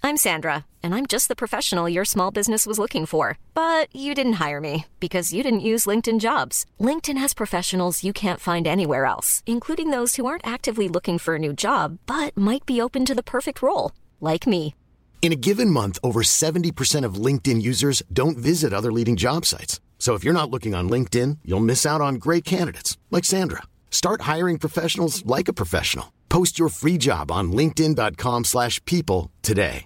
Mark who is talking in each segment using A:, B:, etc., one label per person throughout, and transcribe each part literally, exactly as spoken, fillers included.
A: I'm Sandra, and I'm just the professional your small business was looking for. But you didn't hire me because you didn't use LinkedIn Jobs. LinkedIn has professionals you can't find anywhere else, including those who aren't actively looking for a new job, but might be open to the perfect role, like me.
B: In a given month, over seventy percent of LinkedIn users don't visit other leading job sites. So if you're not looking on LinkedIn, you'll miss out on great candidates like Sandra. Start hiring professionals like a professional. Post your free job on linkedin.com slash people today.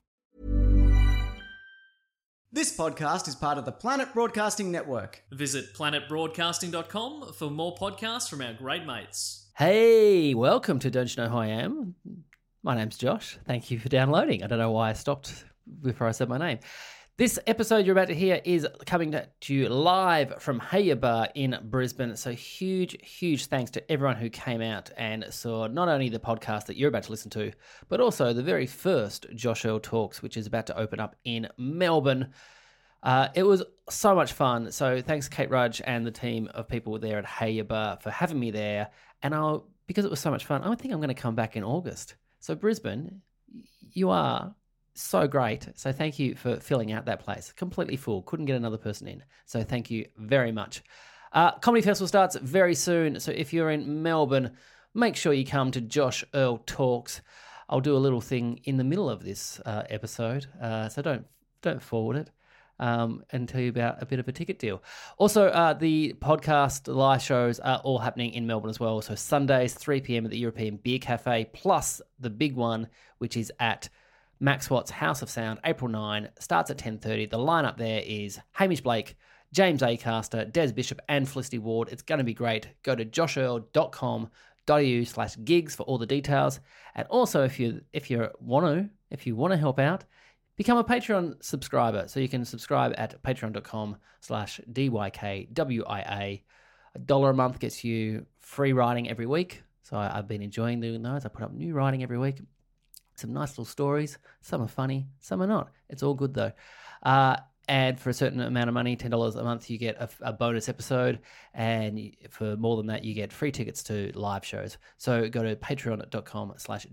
C: This podcast is part of the Planet Broadcasting Network.
D: Visit planet broadcasting dot com for more podcasts from our great mates.
E: Hey, welcome to Don't You Know Who I Am? My name's Josh. Thank you for downloading. I don't know why I stopped before I said my name. This episode you're about to hear is coming to you live from Hey Bar in Brisbane. So huge, huge thanks to everyone who came out and saw not only the podcast that you're about to listen to, but also the very first Josh Earl Talks, which is about to open up in Melbourne. Uh, it was so much fun. So thanks Kate Rudge and the team of people there at Hey Bar for having me there. And I'll, because it was so much fun, I think I'm going to come back in August. So Brisbane, you are so great. So thank you for filling out that place. Completely full. Couldn't get another person in. So thank you very much. Uh, Comedy Festival starts very soon. So if you're in Melbourne, make sure you come to Josh Earl Talks. I'll do a little thing in the middle of this uh, episode. Uh, so don't don't forward it. Um, and tell you about a bit of a ticket deal. Also, uh, the podcast, the live shows are all happening in Melbourne as well. So Sundays, three p.m. at the European Beer Cafe, plus the big one, which is at Max Watt's House of Sound, April ninth, starts at ten thirty. The lineup there is Hamish Blake, James Acaster, Des Bishop, and Felicity Ward. It's going to be great. Go to joshearl.com.au slash gigs for all the details. And also, if you if you want to, if you want to help out, become a Patreon subscriber. So you can subscribe at patreon.com slash DYKWIA. A dollar a month gets you free writing every week. So I, I've been enjoying doing those. I put up new writing every week. Some nice little stories. Some are funny, some are not. It's all good though. Uh, and for a certain amount of money, ten dollars a month, you get a, a bonus episode. And for more than that, you get free tickets to live shows. So go to patreon.com slash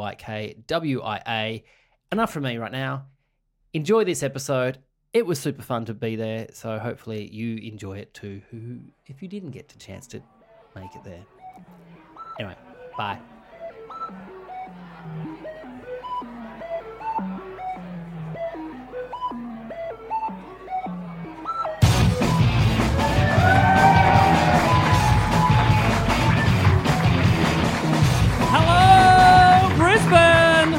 E: DYKWIA. Enough from me right now. Enjoy this episode. It was super fun to be there. So hopefully you enjoy it too, who, if you didn't get the chance to make it there. Anyway, bye.
D: Hello, Brisbane!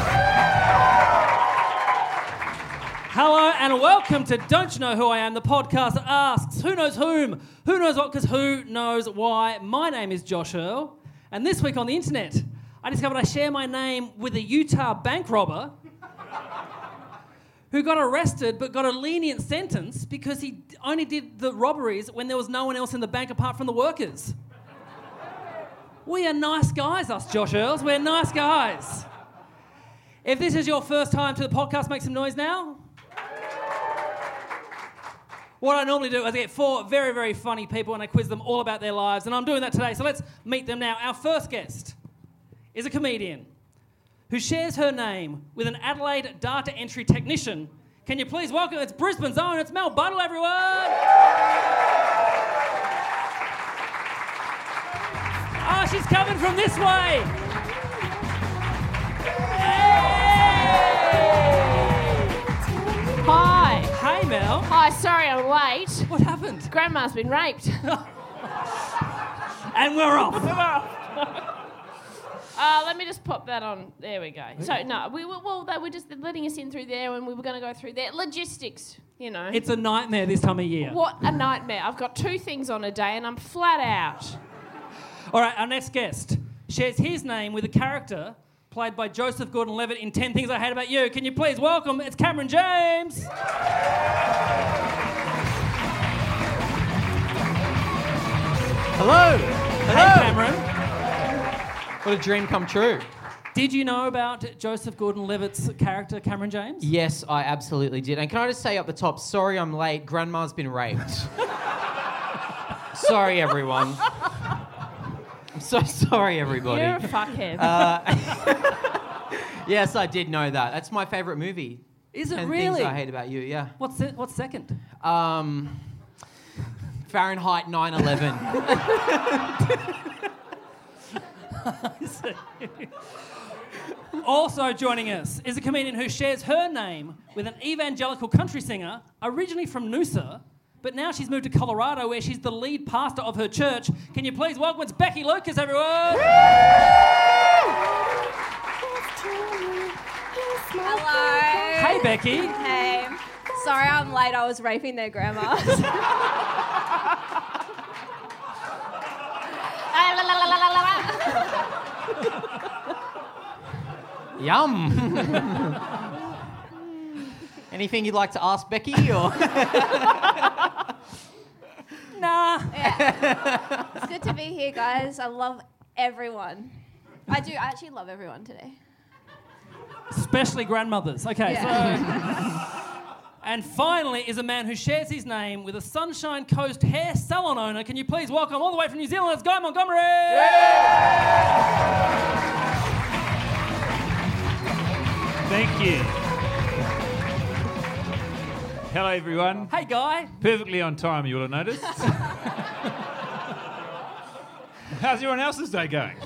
D: Hello and welcome to Don't You Know Who I Am, the podcast that asks who knows whom, who knows what, because who knows why. My name is Josh Earl, and this week on the internet, I discovered I share my name with a Utah bank robber who got arrested but got a lenient sentence because he only did the robberies when there was no one else in the bank apart from the workers. We are nice guys, us Josh Earls. We're nice guys. If this is your first time to the podcast, make some noise now. What I normally do is I get four very, very funny people and I quiz them all about their lives, and I'm doing that today, so let's meet them now. Our first guest is a comedian who shares her name with an Adelaide data entry technician. Can you please welcome, it's Brisbane's own, it's Mel Buttle, everyone! Oh, she's coming from this way!
F: Hi.
D: Hey, Mel.
F: Hi, sorry I'm late.
D: What happened?
F: Grandma's been raped.
D: And we're off.
F: uh, let me just pop that on. There we go. So, no, we were, well, they were just letting us in through there and we were going to go through there. Logistics, you know.
D: It's a nightmare this time of year.
F: What a nightmare. I've got two things on a day and I'm flat out.
D: All right, our next guest shares his name with a character played by Joseph Gordon-Levitt in ten Things I Hate About You. Can you please welcome, it's Cameron James.
G: Hello. Hello.
D: Hey, Cameron.
G: What a dream come true.
D: Did you know about Joseph Gordon-Levitt's character, Cameron James?
G: Yes, I absolutely did. And can I just say up the top, sorry I'm late, Grandma's been raped. Sorry, everyone. I'm so sorry, everybody.
F: You're a fuckhead.
G: Uh, Yes, I did know that. That's my favourite movie.
D: Is it
G: Ten
D: really?
G: Things I Hate About You, yeah.
D: What's se- what's second?
G: Um, Fahrenheit nine eleven.
D: Also joining us is a comedian who shares her name with an evangelical country singer, originally from Noosa, but now she's moved to Colorado where she's the lead pastor of her church. Can you please welcome it's Becky Lucas, everyone?
H: Hello.
D: Hey, Becky.
H: Hey. Sorry I'm late. I was raping their grandmas.
G: Yum. Anything you'd like to ask Becky, or?
D: Nah.
H: Yeah. It's good to be here, guys. I love everyone. I do. I actually love everyone today.
D: Especially grandmothers. Okay,
H: Yeah.
D: so... And finally is a man who shares his name with a Sunshine Coast hair salon owner. Can you please welcome all the way from New Zealand, it's Guy Montgomery!
I: Thank you. Hello, everyone.
D: Hey, Guy.
I: Perfectly on time, you will have noticed. How's everyone else's day going?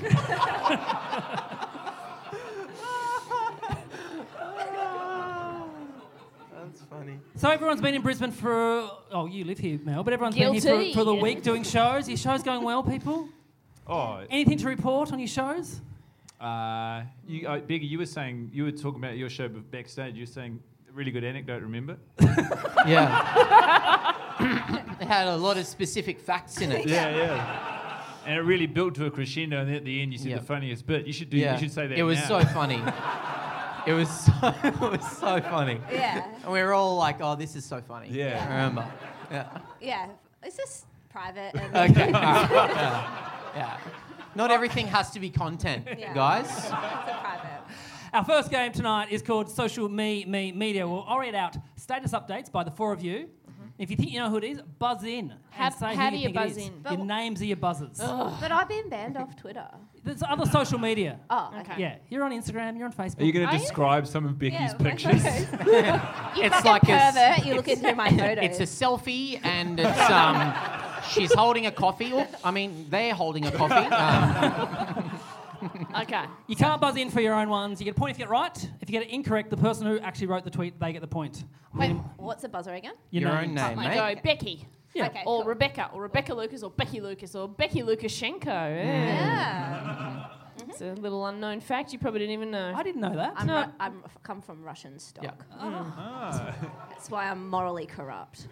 G: That's funny.
D: So everyone's been in Brisbane for... Oh, you live here, Mel, but everyone's been here
F: Guilty.
D: for, for the week doing shows. Your show's going well, people?
I: Oh,
D: Anything to report on your shows?
I: uh, you, uh, Biggie, you were saying, you were talking about your show backstage. You were saying a really good anecdote, remember?
G: Yeah. It had a lot of specific facts in it.
I: Yeah, yeah. And it really built to a crescendo, and at the end you said
G: Yeah.
I: the funniest bit. You should do.
G: Yeah.
I: You should say that.
G: It was
I: now.
G: so funny. It was so, it was so funny.
H: Yeah.
G: And we were all like, "Oh, this is so funny."
I: Yeah.
G: I remember. Yeah.
H: Yeah. It's just private. And
G: Okay. all right. Yeah. Yeah. Not everything has to be content,
H: Yeah.
G: guys.
H: It's a private.
D: Our first game tonight is called Social Me Me Media. Well, I'll read out status updates by the four of you. If you think you know who it is, buzz in.
F: How-
D: and say
F: how
D: who
F: do
D: you
F: you
D: think it
F: buzz
D: is.
F: in?
D: Your names are your buzzers.
H: But I've been banned off Twitter.
D: There's other social media.
H: Oh, okay.
F: Okay.
D: Yeah, you're on Instagram, you're on Facebook.
I: Are you going
F: Are
I: to
F: you?
I: describe some of Becky's
H: Yeah, my
I: pictures?
H: photos. You
G: It's
H: fucking
G: like a s-
H: pervert. You look into my photos.
G: It's a selfie, and it's um, she's holding a coffee. Oh, I mean, they're holding a coffee. Um,
F: Okay.
D: You can't buzz in for your own ones. You get a point if you get it right. If you get it incorrect, the person who actually wrote the tweet, they get the point.
H: Wait, what's the buzzer again?
D: Your,
G: your
D: names.
G: own name,
F: I
G: mate.
F: go Becky.
D: Yeah.
H: Okay,
F: Or
H: cool.
F: Rebecca, or Rebecca Lucas, or Becky Lucas, or Becky Lukashenko. Yeah.
H: Yeah.
F: It's a little unknown fact you probably didn't even know.
D: I didn't know that.
H: I'm,
F: No.
H: Ru- I'm f- come from Russian stock.
G: Yeah.
I: Ah.
H: That's why I'm morally corrupt.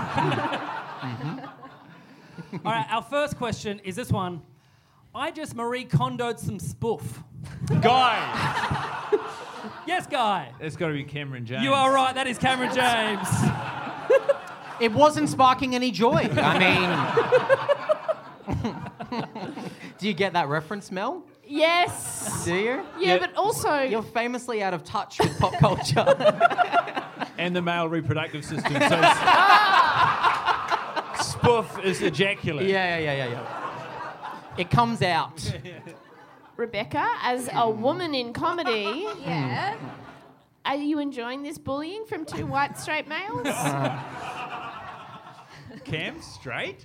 D: All right, our first question is this one. I just Marie Kondoed some spoof.
I: Guy!
D: Yes, Guy.
I: It's got to be Cameron James.
D: You are right. That is Cameron James.
G: It wasn't sparking any joy. I mean, do you get that reference, Mel?
F: Yes.
G: Do you?
F: Yeah,
I: Yeah.
F: but also
G: You're famously out of touch with pop culture.
I: And the male reproductive system. So spoof is ejaculate.
G: yeah, yeah, yeah, yeah, yeah. It comes out.
F: Rebecca, as a woman in comedy,
H: Yeah.
F: are you enjoying this bullying from two white straight males?
I: Cam, straight?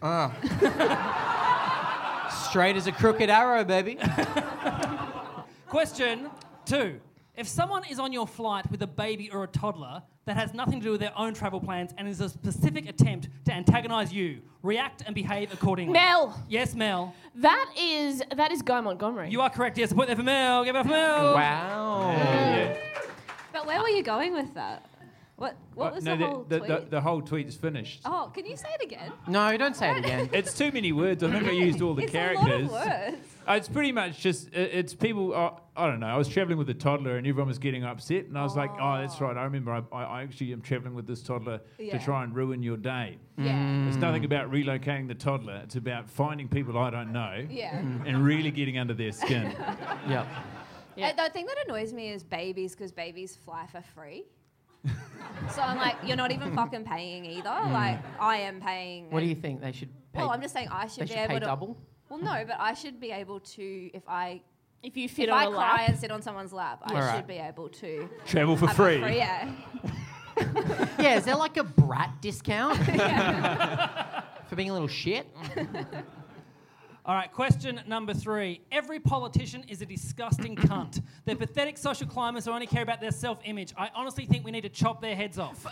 G: Straight as a crooked arrow, baby.
D: Question two. If someone is on your flight with a baby or a toddler that has nothing to do with their own travel plans and is a specific attempt to antagonise you, react and behave accordingly.
F: Mel,
D: Yes, Mel.
F: that is that is Guy Montgomery.
D: You are correct. Yes, a point there for Mel. Give it up for Mel.
G: Wow.
I: Yeah.
H: But where were you going with that? What What
I: Oh,
H: was
I: no,
H: the whole
I: the,
H: tweet?
I: the, the whole tweet's finished.
H: Oh, can you say it again?
G: No, don't say it again.
I: It's too many words. I think I used all the
H: it's
I: characters.
H: a lot of words.
I: Uh, It's pretty much just, it, it's people, uh, I don't know, I was travelling with a toddler and everyone was getting upset and I was like, oh, that's right, I remember I, I, I actually am travelling with this toddler
H: Yeah.
I: to try and ruin your day.
H: Yeah.
I: It's nothing about relocating the toddler, it's about finding people I don't know
H: Yeah.
I: and really getting under their skin.
G: Yep.
F: Yeah.
H: Uh, the thing that annoys me is babies, because babies fly for free. So I'm like, you're not even fucking paying either. Like, I am paying.
G: What do
H: and-
G: you think? They should pay,
H: Well, I'm just saying I
G: they
H: should be
G: should
H: able
G: pay
H: to.
G: double?
H: Well, no, but I should be able to, if I
F: If you fit
H: If
F: on
H: I
F: a
H: cry
F: lap.
H: and sit on someone's lap, I
G: Alright.
H: should be able to
I: Travel for
H: have a
I: free.
H: free yeah.
G: Yeah, is there like a brat discount for being a little shit?
D: All right, question number three. Every politician is a disgusting cunt. They're pathetic social climbers who only care about their self-image. I honestly think we need to chop their heads off.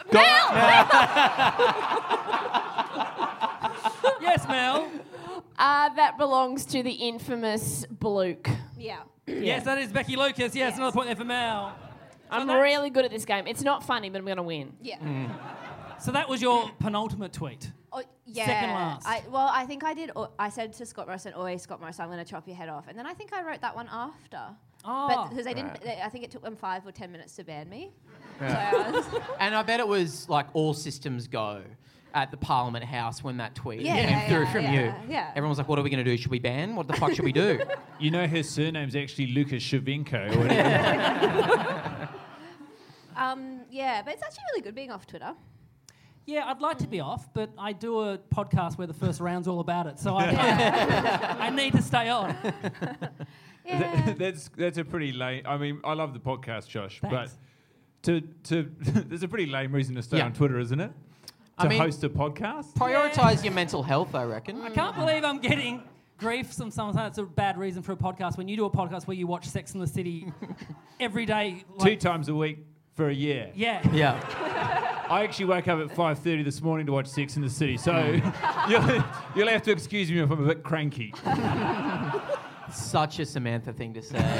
D: Yes, Mel.
F: Uh, that belongs to the infamous Bluke.
H: Yeah.
D: Yes, that is Becky Lucas. Yes,
H: Yes.
D: another point there for Mel.
F: I'm
D: that's-
F: really good at this game. It's not funny, but I'm going to win.
H: Yeah.
D: So that was your penultimate tweet.
H: Oh, yeah.
D: Second last.
H: I, well, I think I did. Oh, I said to Scott Morrison, "Oi, Scott Morrison, I'm going to chop your head off." And then I think I wrote that one after.
D: Oh.
H: But because they didn't, they, I think it took them five or ten minutes to ban me. So I was,
G: And I bet it was like all systems go at the Parliament House when that tweet
H: Yeah,
G: came
H: yeah,
G: through
H: yeah,
G: from
H: yeah,
G: you.
H: yeah.
G: Everyone was like, what are we going to do? Should we ban? What the fuck should we do?
I: You know his surname's actually Lucas Shavenko or whatever.
H: um, yeah, but it's actually really good being off Twitter.
D: Yeah, I'd like to be off, but I do a podcast where the first round's all about it, so I, I need to stay on.
H: Yeah.
I: that's that's a pretty lame. I mean, I love the podcast, Josh,
D: Thanks.
I: but to to there's a pretty lame reason to stay
G: Yeah.
I: on Twitter, isn't it? To
G: I mean-
I: host a podcast.
G: Prioritise your mental health, I reckon.
D: I can't believe I'm getting grief from someone saying it's a bad reason for a podcast when you do a podcast where you watch Sex and the City every day.
I: Two
D: Like,
I: times a week for a year.
D: yeah.
G: Yeah.
I: I actually woke up at five thirty this morning to watch Sex in the City, so you'll, you'll have to excuse me if I'm a bit cranky.
G: Such a Samantha thing to say.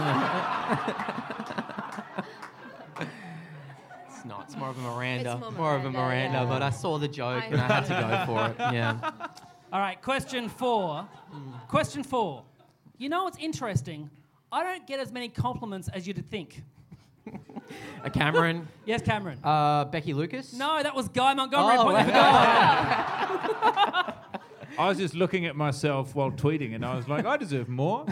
G: It's not. It's more of a Miranda.
H: It's more
G: more of a
H: Miranda,
G: Miranda,
H: yeah.
G: but I saw the joke
H: I
G: and I had to
H: know.
G: go for it. Yeah.
D: All right, question four. Question four. You know what's interesting? I don't get as many compliments as you'd think.
G: A Cameron.
D: Yes, Cameron.
G: Uh, Becky Lucas.
D: No, that was Guy Montgomery.
G: Oh,
D: Point there for Guy.
I: I was just looking at myself while tweeting, and I was like, I deserve more.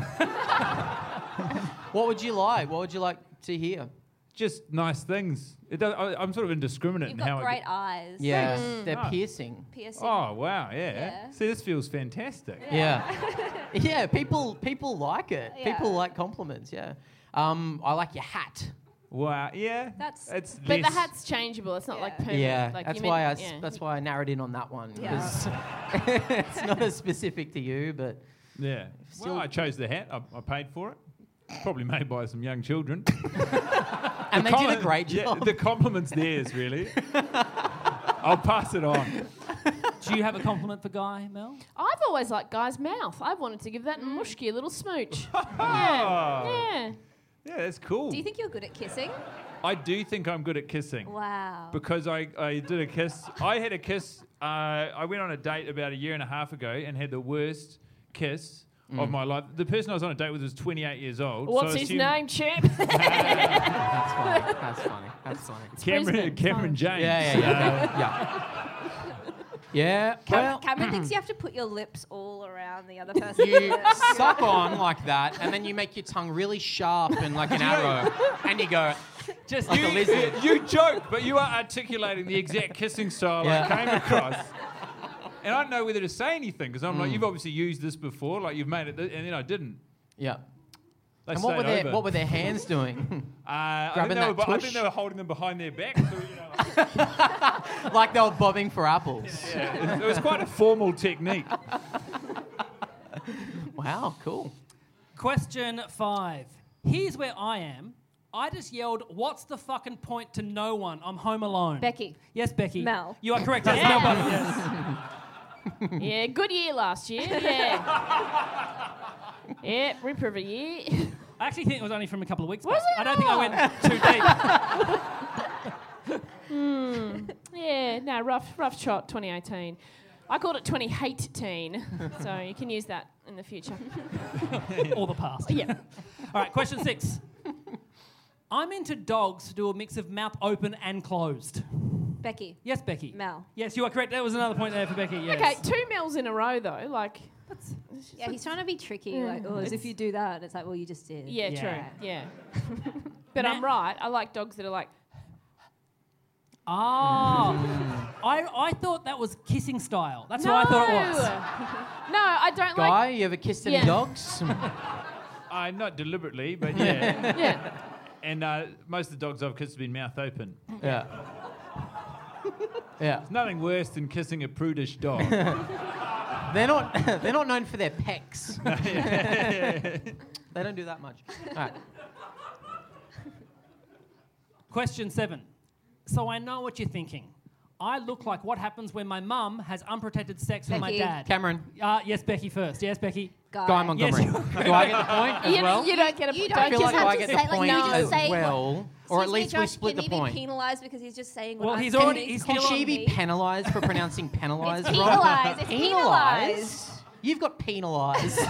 G: What would you like? What would you like to hear?
I: Just nice things. It does, I, I'm sort of indiscriminate
H: You've
I: in how
H: got
I: I
H: great eyes.
G: Yeah, they're
I: Ah.
G: piercing.
H: Piercing.
I: Oh wow, yeah.
H: Yeah.
I: See, this feels fantastic.
G: Yeah. Yeah, people people like it.
H: Yeah.
G: People like compliments, yeah. Um, I like your hat.
I: Wow, yeah.
H: That's-
I: it's
F: But
I: less-
F: the hat's changeable. It's not
H: Yeah.
F: like permanent.
G: Yeah,
F: Like
G: that's
F: you
G: why I
F: meant-
G: s-
F: yeah.
G: that's why I narrowed in on that one.
H: Yeah.
G: because it's not as specific to you, but
I: Yeah.
G: Still-
I: Well, I chose the hat. I, I paid for it. Probably made by some young children.
G: and they did a
I: Compli-
G: great
I: yeah,
G: job.
I: the compliment's theirs, really. I'll pass it on.
D: Do you have a compliment for Guy, Mel?
F: I've always liked Guy's mouth. I've wanted to give that mushki a little smooch.
I: Oh.
F: yeah. Yeah.
I: Yeah, that's cool.
H: Do you think you're good at kissing?
I: I do think I'm good at kissing.
H: Wow.
I: Because I, I did a kiss. I had a kiss. Uh, I went on a date about a year and a half ago and had the worst kiss of my life. The person I was on a date with was twenty-eight years old.
F: What's
I: so I
F: his
I: assume
F: name, Chip?
G: That's funny. That's funny. That's funny.
I: Cameron,
F: Brisbane,
I: Cameron
F: fine.
I: James.
G: Yeah, yeah, yeah. yeah. Yeah.
H: Cam-
G: Well,
H: Cameron thinks you have to put your lips all around the other person's
G: you
H: lips.
G: suck on like that, and then you make your tongue really sharp and like an arrow, and you go
D: Just
G: like a lizard.
I: You joke, but you are articulating the exact kissing style
G: Yeah.
I: I came across. And I don't know whether to say anything because I'm like, you've obviously used this before, like you've made it, th- and then I didn't.
G: Yeah.
I: They
G: And what were
I: stayed
G: their
I: over.
G: what were their hands doing?
I: Uh, I, think
G: grabbing
I: they were,
G: that
I: bu- I
G: tush?
I: think they were holding them behind their back. So, you know, like,
G: Like they were bobbing for apples.
I: yeah, it, it was quite a formal technique.
G: Wow, cool.
D: Question five. Here's where I am. I just yelled, "What's the fucking point to no one? I'm home alone."
H: Becky.
D: Yes, Becky.
H: Mel.
D: You are correct. Yes, Mel Button, yes.
F: Yeah, good year last year. Yeah. Yeah, ripper of a year.
D: I actually think it was only from a couple of weeks
F: Was
D: back.
F: it?
D: I don't think I went too deep.
F: Yeah, no, rough, rough shot. twenty eighteen. I called it twenty eighteen, so you can use that in the future.
D: Or the past.
F: Yeah.
D: All right, question six. I'm into dogs who do a mix of mouth open and closed.
H: Becky.
D: Yes, Becky.
H: Mel.
D: Yes, you are correct. That was another point there for Becky. Yes.
F: Okay, two mils in a row though. Like,
H: Yeah, he's trying to be tricky. Like, oh, as if you do that, it's like, well, you just did.
F: yeah,
D: Yeah.
F: true. Yeah. But I'm right. I like dogs that are like.
D: Oh. I, I thought that was kissing style. That's what I thought it was.
F: No, I don't like.
G: Guy, you ever kissed any
F: Yeah.
G: dogs?
I: Uh, not deliberately, but yeah.
F: Yeah.
I: And uh, most of the dogs I've kissed have been mouth open.
G: Yeah. Yeah.
I: There's nothing worse than kissing a prudish dog.
G: They're not. They're not known for their pecs. They don't do that much. All right.
D: Question seven. So I know what you're thinking. I look like what happens when my mum has unprotected sex with my
H: Becky.
D: dad.
G: Cameron.
D: Uh, yes, Becky first. Yes, Becky.
H: Guy.
G: Guy Montgomery.
D: Yes,
G: Do I get the point as
F: You,
G: well?
F: you don't get a
H: You
F: point.
H: don't
G: I feel
H: just
G: like
H: have
G: I
H: to
G: get
H: say,
G: the
H: like,
G: point
H: you just
G: as
H: say,
G: well, or at
H: Excuse me,
G: least we
H: Josh,
G: split
H: can
G: the
H: he
G: point.
H: be penalised because he's just saying what
D: Well,
H: I'm
D: he's
H: saying?
D: already- he's
G: Can
D: still
G: she
D: on
G: be
H: me.
G: penalised for pronouncing penalised
H: It's
G: wrong?
H: penalised, it's penalised.
G: You've got penalised.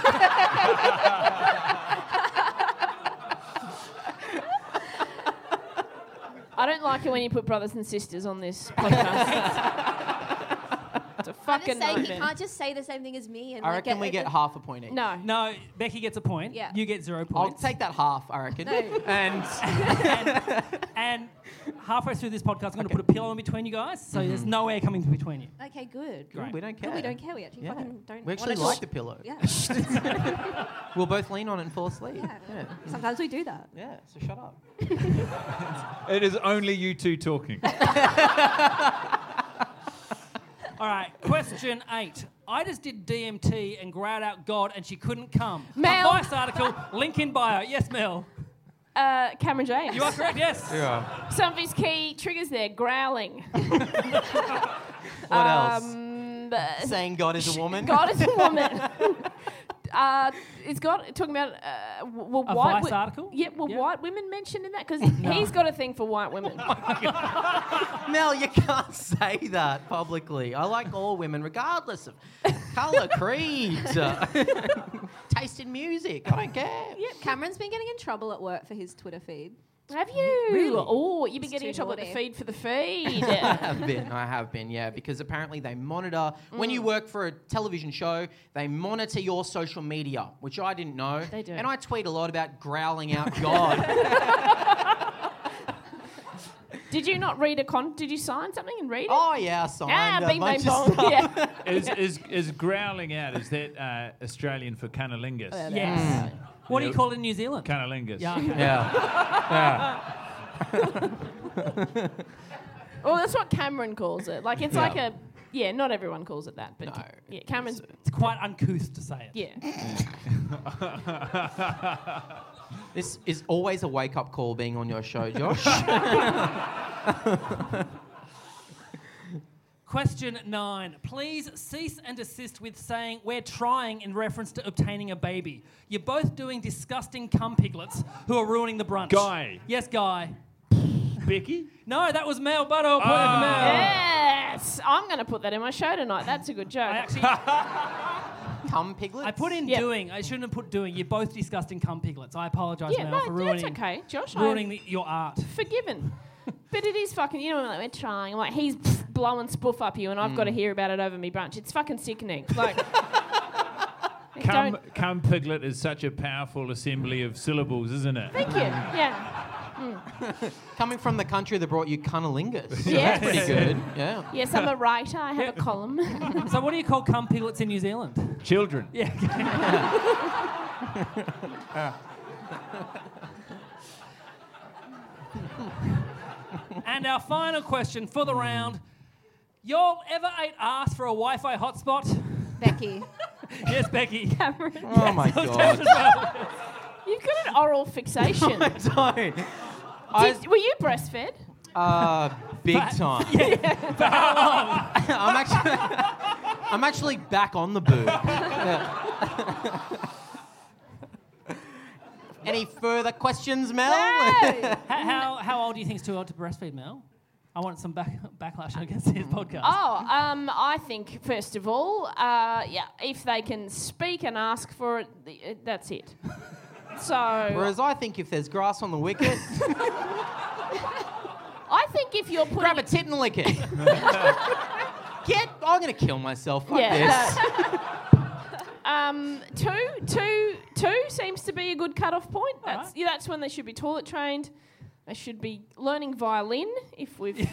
F: I don't like it when you put brothers and sisters on this podcast. It's a
H: I'm
F: fucking
H: just saying he
F: nightmare.
H: can't just say the same thing as me and
G: I
H: like
G: reckon we
H: it-
G: get
H: it-
G: half a point each.
F: No.
D: No, Becky gets a point.
H: Yeah.
D: You get zero
G: I'll
D: points.
G: take that half, I reckon.
H: No.
G: And
D: And halfway through this podcast, I'm going to put a pillow in between you guys, so there's no air coming between you.
H: Okay, good.
D: Great.
G: we don't care.
H: No, we don't care. We actually
G: Yeah.
H: fucking don't.
G: We actually
H: wanna
G: like
H: talk-
G: the pillow.
H: Yeah.
G: We'll both lean on it and fall asleep.
H: Yeah.
G: Yeah.
H: Sometimes we do that.
G: Yeah, so shut up.
I: It is only you two talking.
D: All right, question eight. I just did D M T and growled out God and she couldn't come.
F: Mel.
D: A Vice article, link in bio. Yes, Mel.
F: Uh, Cameron James.
D: You are correct, yes.
G: Yeah.
F: Some of his key triggers there. Growling.
G: What else?
F: Um, uh,
G: Saying God is a woman?
F: God is a woman. uh, it's got talking about uh, w- well,
D: A
F: white
D: Vice article?
F: Yeah, were
D: Yeah.
F: white women mentioned in that? Because he's got a thing for white women.
G: Mel, you can't say that publicly. I like all women, regardless of colour, creed, uh, taste in music. I don't care.
H: Yeah, Cameron's been getting in trouble at work for his Twitter feed.
F: Have you?
D: Really?
F: Oh, you've been
H: It's
F: getting in
H: too
F: trouble at the
H: naughty.
F: feed for the feed.
G: I have been. I have been, yeah, because apparently they monitor, when you work for a television show, they monitor your social media, which I didn't know.
F: They do.
G: And I tweet a lot about growling out God.
F: Did you not read a con? Did you sign something and read it?
G: Oh, yeah, I signed
F: ah,
G: a
F: bing
G: bunch
F: bang
G: of
F: bong.
G: stuff.
F: Yeah.
I: is, is is growling out, is that uh, Australian for cunnilingus?
D: Yes. What do you
I: Yeah.
D: call it in New Zealand?
I: Cunnilingus.
D: Yeah, okay.
G: Yeah.
F: Well, that's what Cameron calls it. Like, it's
G: Yeah.
F: like a... Yeah, not everyone calls it that. But
G: No.
F: yeah, Cameron's...
D: It's quite uncouth to say it.
F: Yeah.
G: This is always a wake-up call being on your show, Josh.
D: Question nine. Please cease and desist with saying we're trying in reference to obtaining a baby. You're both doing disgusting cum piglets who are ruining the brunch.
I: Guy.
D: Yes, Guy.
I: Becky?
D: No, that was Mel Butto. Point
I: Ah.
D: for Mel.
F: Yes! I'm going to put that in my show tonight. That's a good joke.
D: I actually,
G: Cum piglets?
D: I put in
F: Yeah.
D: doing. I shouldn't have put doing. You're both disgusting cum piglets. I apologise,
F: yeah,
D: Mel,
F: no,
D: for
F: that's
D: ruining,
F: okay, Josh.
D: ruining
F: I'm
D: the, your art.
F: forgiven. But it is fucking, you know, like we're trying. Like, he's pff, blowing spoof up you and I've got to hear about it over me brunch. It's fucking sickening. Like...
I: Cum,
F: don't-
I: cum piglet is such a powerful assembly of syllables, isn't it?
F: Thank you. Yeah.
G: Coming from the country that brought you cunnilingus.
F: Yes.
G: Pretty good, yeah.
F: Yes, I'm a writer. I have a column.
D: So what do you call cum piglets in New Zealand?
I: Children.
D: Yeah. And our final question for the round. Y'all ever ate ass for a Wi-Fi hotspot?
H: Becky.
D: Yes, Becky.
F: Cameron.
G: Oh, my God.
F: You've got an oral fixation.
G: I don't. I,
F: Did, were you breastfed?
G: uh, big time.
D: For how long?
G: I'm actually, I'm actually back on the boob. Yeah. Any further questions, Mel?
F: No.
D: How, how, how old do you think is too old to breastfeed, Mel? I want some back, backlash against his podcast.
F: Oh, um, I think, first of all, uh, yeah, if they can speak and ask for it, th- uh, that's it. So,
G: Whereas I think if there's grass on the wicket,
F: I think if you're putting...
G: grab a tit and lick it. Get, I'm going to kill myself. Fuck
F: Yeah,
G: this.
F: Um, two, two, two seems to be a good cut-off point. That's yeah, that's when they should be toilet trained. They should be learning violin if we've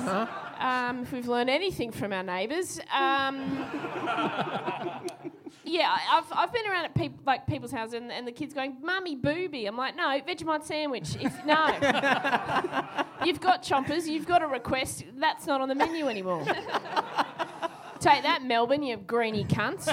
F: um, if we've learned anything from our neighbours. Um, yeah, I- I've I've been around at people like people's houses and, and the kids going, "Mummy, booby." I'm like, "No, Vegemite sandwich." If no, you've got chompers, you've got a request. That's not on the menu anymore. Take that, Melbourne, you greeny cunt.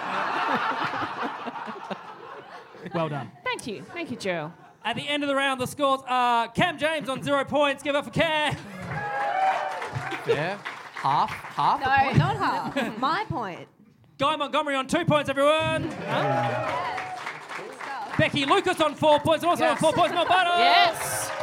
D: Well done.
F: Thank you, thank you, Gerald.
D: At the end of the round, the scores are Cam James on zero points. Give up for Cam.
G: Yeah. Half, half. a
H: No,
G: point.
H: not half. My point.
D: Guy Montgomery on two points, everyone.
H: Yes. Good stuff.
D: Becky Lucas on four points. Also on
F: Yes.
D: four points, Mel Butter.
F: Yes.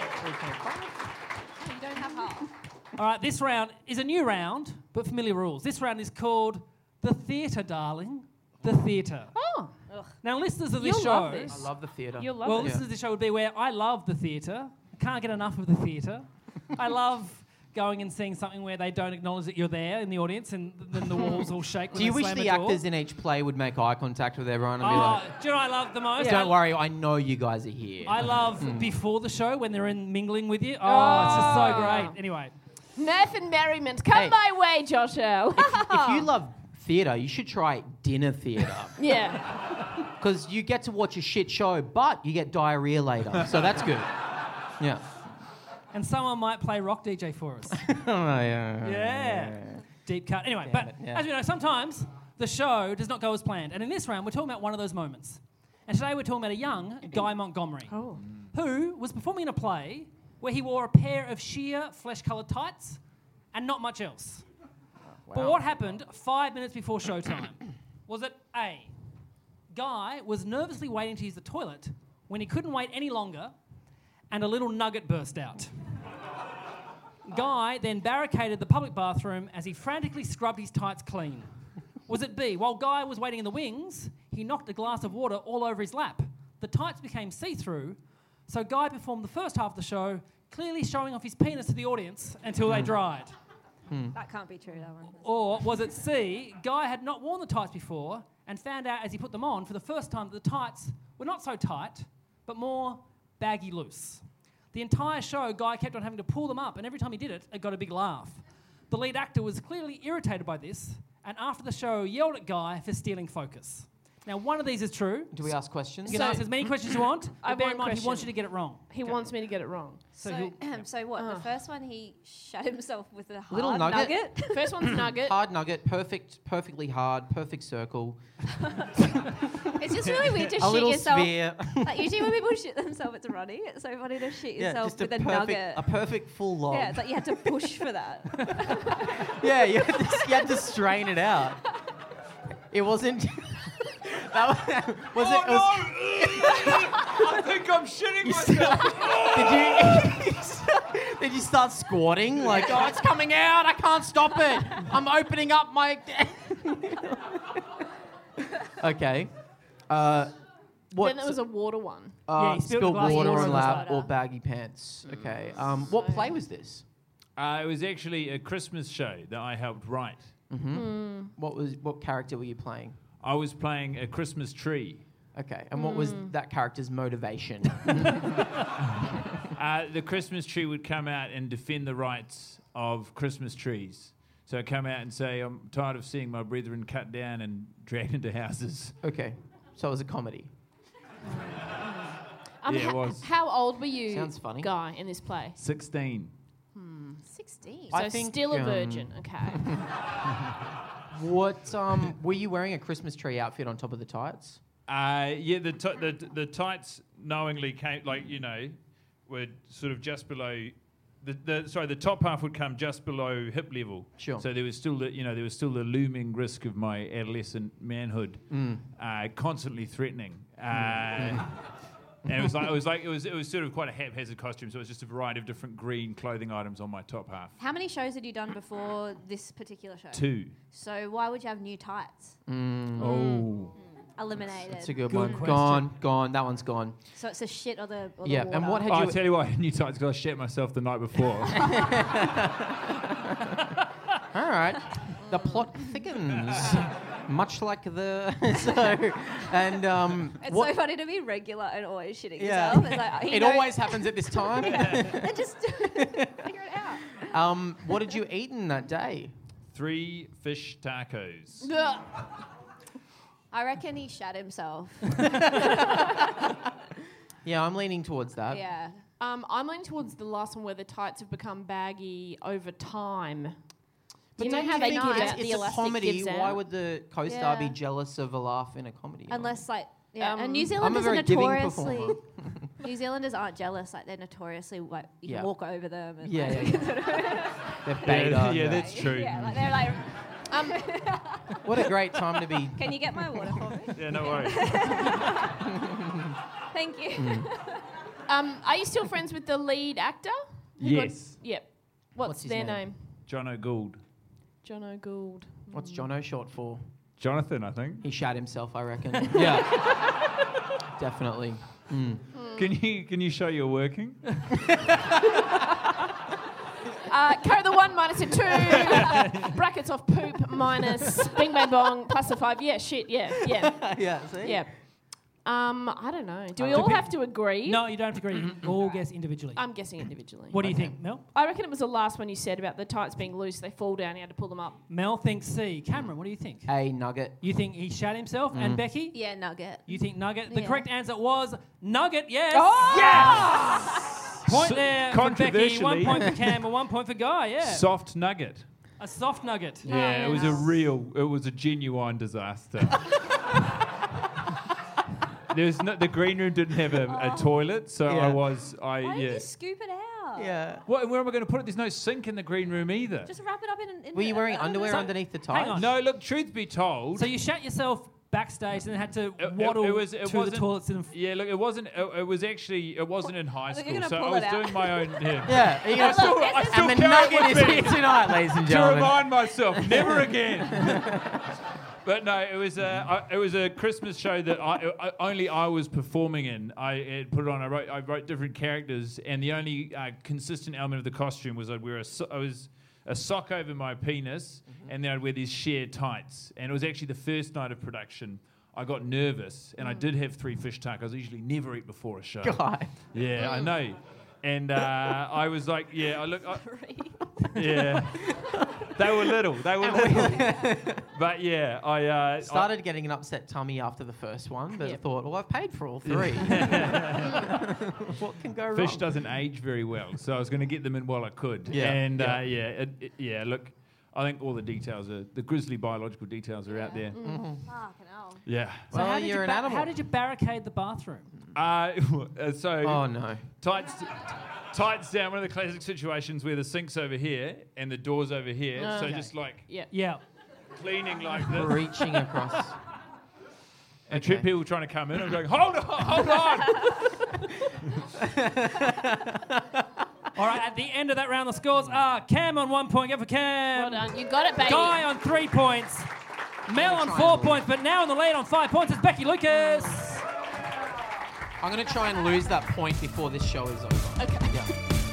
H: You don't have half.
D: All right, this round is a new round, but familiar rules. This round is called the theatre, darling. The theatre.
F: Oh,
D: Now, listeners of this
F: You'll
D: show...
F: love this.
G: I love the theatre.
F: you'll love
D: Well,
F: it.
D: listeners of this show would be where I love the theatre. I can't get enough of the theatre. I love going and seeing something where they don't acknowledge that you're there in the audience and then the walls all shake when
G: Do you
D: they
G: wish
D: slam
G: the
D: a door.
G: actors in each play would make eye contact with everyone and be
D: Oh,
G: like,
D: do you know what I love the most?
G: don't
D: I,
G: worry, I know you guys are here.
D: I love
G: Hmm.
D: before the show when they're in mingling with you. Oh, it's just so great. Anyway,
F: Mirth and merriment. Come
G: Hey.
F: my way, Josh Earl.
G: If you love theatre, you should try dinner theatre.
F: yeah.
G: Because you get to watch a shit show, but you get diarrhea later. So that's good. Yeah.
D: and someone might play rock D J for us.
G: Oh, yeah.
D: Yeah. Deep cut. Anyway,
G: Damn
D: but
G: it, yeah.
D: as we know, sometimes the show does not go as planned. And in this round, we're talking about one of those moments. And today we're talking about a young Guy Montgomery,
F: Oh.
D: who was performing in a play where he wore a pair of sheer flesh-coloured tights and not much else. But what happened five minutes before showtime was that A, Guy was nervously waiting to use the toilet when he couldn't wait any longer and a little nugget burst out. Guy then barricaded the public bathroom as he frantically scrubbed his tights clean. Was it B? While Guy was waiting in the wings, he knocked a glass of water all over his lap. The tights became see-through, so Guy performed the first half of the show, clearly showing off his penis to the audience until they dried.
H: That can't be true, that one.
D: Or was it C? Guy had not worn the tights before and found out as he put them on for the first time that the tights were not so tight, but more baggy loose. The entire show, Guy kept on having to pull them up, and every time he did it, it got a big laugh. The lead actor was clearly irritated by this, and after the show, yelled at Guy for stealing focus. Now, one of these is true.
G: Do we ask questions?
D: You can
F: So-
D: ask as many questions as you want,
F: I
D: but bear
F: have
D: in
F: one
D: mind, he wants
F: question.
D: you to get it wrong.
F: He wants me to get it wrong.
D: So
H: So,
D: he'll-
H: so what?
F: Uh.
H: The first one, he shut himself with a hard
G: Little nugget.
F: First one's nugget.
G: Hard nugget, perfect, perfectly hard, perfect circle.
H: It's just really weird to
G: A
H: shit
G: little
H: yourself.
G: sphere.
H: Like usually when people shit themselves, it's running. It's so funny to shit
G: Yeah,
H: yourself
G: just a
H: with a,
G: perfect,
H: nugget.
G: a perfect full log.
H: Yeah, it's like you had to push for that.
G: Yeah, you had, to, you had to strain it out. It wasn't. that was, was
I: Oh,
G: it? Was,
I: I think I'm shitting myself.
G: Did you? did you start squatting? Like, oh, it's coming out! I can't stop it. I'm opening up my. Okay. Uh, what?
F: Then there was a water one.
G: uh,
D: Yeah, he spilled
G: spilled
D: a glass of
G: water
D: water
G: on
D: on
G: lap
H: the
G: or
H: soda.
G: baggy pants. Okay. Um, what play was this?
I: Uh, it was actually a Christmas show that I helped write.
G: What was? What character were you playing?
I: I was playing a Christmas tree.
G: Okay. And what was that character's motivation?
I: Uh, the Christmas tree would come out and defend the rights of Christmas trees. So I'd come out and say, I'm tired of seeing my brethren cut down and dragged into houses.
G: Okay. So it was a comedy.
F: Um,
I: Yeah, it
F: ho-
I: was.
F: How old were you,
G: Sounds funny.
F: Guy, in this play?
I: sixteen.
H: Sixteen.
F: So
G: I think,
F: still a
G: um,
F: virgin. Okay.
G: What um were you wearing a Christmas tree outfit on top of the tights?
I: Uh, yeah, the, t- the the tights knowingly came, like, you know, were sort of just below... The, the sorry, the top half would come just below hip level.
G: Sure.
I: So there was still the, you know, there was still the looming risk of my adolescent manhood, uh, constantly threatening. Uh, and it was like it was like it was it was sort of quite a haphazard costume. So it was just a variety of different green clothing items on my top half.
H: How many shows had you done before this particular show?
I: Two.
H: So why would you have new tights?
I: Oh.
H: Eliminated.
G: It's a good,
D: Good
G: one.
D: question.
G: Gone, gone. That one's gone.
H: So it's a shit or the, or
G: Yeah,
H: the
G: and
H: water.
G: what had
I: Oh, I
G: you?
I: tell you what, I knew tights because I shat myself the night before.
G: All right. The plot thickens, much like the. so, and um.
H: It's
G: what,
H: so funny to be regular and always shitting
G: yeah.
H: yourself. It's like, he
G: it
H: knows-
G: always happens at this time.
H: And just figure it out.
G: um. What did you eat in that day?
I: Three fish tacos.
F: Ugh.
H: I reckon he shat himself.
G: Yeah, I'm leaning towards that.
H: Yeah.
F: Um, I'm leaning towards the last one where the tights have become baggy over time.
G: But
F: you know
G: don't
F: how
G: you
F: they
G: think
F: give
G: it's,
F: out the
G: it's a
F: elastic
G: comedy?
F: gives
G: Why
F: out?
G: would the co-star be
H: Yeah.
G: jealous of a laugh in a comedy?
H: Unless, like, yeah.
F: Um,
H: and New
G: I'm a
H: Zealanders are
G: very giving
H: notoriously...
G: performer.
H: New Zealanders aren't jealous. Like, they're notoriously, like, you
G: Yeah.
H: can walk over them. And,
G: Yeah,
H: like,
G: yeah, yeah. They're
I: Yeah,
G: beta.
I: yeah, that's true.
H: yeah, like, they're like...
F: Um,
G: What a great time to be.
H: Can you get my water for me?
I: Yeah, no worries.
H: Thank you.
G: Mm.
F: um, are you still friends with the lead actor? Who got-
I: Yes.
F: Yep. What's,
G: What's his
F: their
G: name?
F: name?
I: John O'Gould.
F: John O'Gould.
G: What's Jono short for?
I: Jonathan, I think.
G: He shat himself, I reckon. Yeah. Definitely. Mm.
I: Can you can you show you're working?
F: Uh, carry the one minus a two. Brackets off poop minus bing bang bong plus a five. Yeah, shit. Yeah, yeah,
G: Yeah, see?
F: yeah. Um, I don't know. Do we
D: Uh,
F: all
D: depe-
F: have to agree?
D: No, you don't have to agree. You can all guess individually.
F: I'm guessing individually.
D: What do you think, Mel?
F: I reckon it was the last one you said about the tights being loose. They fall down. You had to pull them up.
D: Mel thinks C. Cameron, what do you think?
G: A nugget.
D: You think he shat himself? And Becky?
H: Yeah, nugget.
D: You think Nugget? The
H: Yeah.
D: correct answer was Nugget, yes.
F: Oh!
D: Yes! Point
I: So-
D: there for Becky, one
I: controversially-
D: point for Cam, and one point for Guy, yeah.
I: Soft nugget.
D: A soft nugget.
I: Yeah, it was a real, it was a genuine disaster. There's no, the green room didn't have a, a toilet, so
G: Yeah.
I: I was, I
H: Why don't
I: yeah.
H: you scoop it out?
G: Yeah.
I: What, where am I going to put it? There's no sink in the green room either.
H: Just wrap it up in an... In
G: Were you
H: a-
G: wearing
H: I don't know,
G: underwear
H: some-
G: underneath the
D: Hang
G: tights?
D: on.
I: No, look, truth be told.
D: So you shat yourself backstage and then had to
I: It- it-
D: waddle
I: it was- it
D: to the
I: wasn't-
D: toilets and
I: yeah, look, it wasn't. It, it was actually. It wasn't in high
H: think
I: school,
H: you're
I: so
H: gonna
I: I
H: pull
I: was
H: it out.
I: doing my own. Yeah.
G: Yeah. Are you gonna
H: still-
G: still,
H: I
I: still
G: and the
I: carry it
G: nugget is
I: with me.
G: here tonight, ladies and
I: To
G: gentlemen.
I: remind myself, never again. But no, it was a I, it was a Christmas show that I, I only I was performing in. I had put it on. I wrote I wrote different characters, and the only uh, consistent element of the costume was I'd wear a so- I was a sock over my penis, and then I'd wear these sheer tights. And it was actually the first night of production. I got nervous, and I did have three fish tacos. I usually never eat before a show.
G: God.
I: Yeah, I know. And uh, I was like, yeah, I look, I, yeah. They were little. They were little. But yeah, I uh,
G: Started getting an upset tummy after the first one, but I
F: Yep.
G: thought, well, I've paid for all three. What can go
I: I,
G: wrong?
I: fish doesn't age very well, so I was going to get them in while I could.
G: Yeah,
I: And
G: yeah.
I: Uh, yeah, it, it, yeah. Look, I think all the details are the grisly biological details are out there.
H: Fucking hell.
I: Yeah.
D: So
G: Well,
D: how did
G: you're
D: you
G: an
D: ba-
G: animal.
D: How did you barricade the bathroom?
I: Uh, so
G: Oh, no.
I: tights. Tights down, one of the classic situations where the sink's over here and the door's over here. So
F: Okay.
I: just like
F: Yeah.
D: Yeah.
I: cleaning like this.
G: Reaching across.
I: And two
G: Okay.
I: people trying to come in. I'm going, hold on, hold on.
D: All right, at the end of that round, the scores are Cam on one point, go for Cam.
F: Well done. You got it, baby.
D: Guy on three points. Mel on
G: try
D: four
G: and-
D: points, but now in the lead on five points is Becky Lucas.
G: I'm going to try and lose that point before this show is over.
F: Okay.
G: Yeah.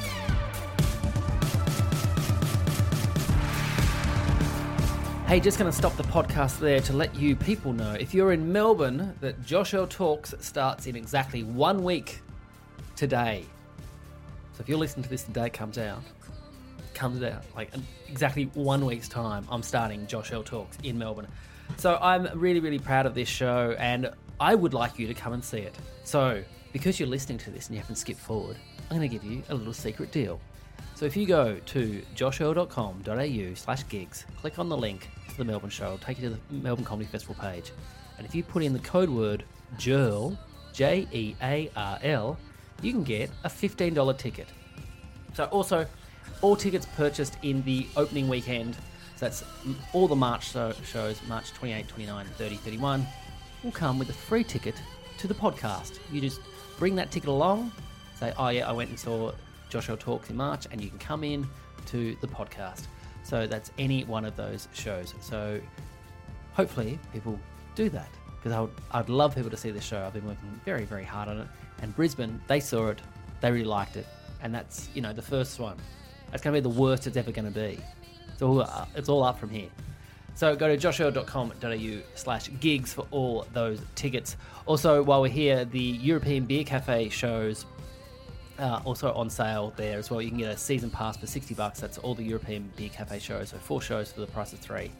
E: Hey, just going to stop the podcast there to let you people know, if you're in Melbourne, that Josh L Talks starts in exactly one week today. So if you're listening to this the day it comes out, comes out like in exactly one week's time, I'm starting Josh L Talks in Melbourne. So I'm really, really proud of this show, and I would like you to come and see it. So because you're listening to this and you haven't skipped forward, I'm going to give you a little secret deal. So if you go to joshel.com.au slash gigs, click on the link to the Melbourne show, it'll take you to the Melbourne Comedy Festival page. And if you put in the code word JEARL, J E A R L, you can get a fifteen dollars ticket. So also, all tickets purchased in the opening weekend, so that's m- all the March show- shows, March twenty-eighth, twenty-ninth, thirty, thirty-one, will come with a free ticket to the podcast. You just bring that ticket along, say, oh yeah, I went and saw Josh L Talks in March, and you can come in to the podcast. So that's any one of those shows. So hopefully people do that, because I would, I'd love people to see this show. I've been working very, very hard on it. And Brisbane, they saw it, they really liked it, and that's, you know, the first one. That's going to be the worst it's ever going to be. It's all, uh, it's all up from here. So go to joshua.com.au slash gigs for all those tickets. Also, while we're here, the European Beer Cafe shows uh, also on sale there as well. You can get a season pass for sixty bucks. That's all the European Beer Cafe shows. So four shows for the price of three.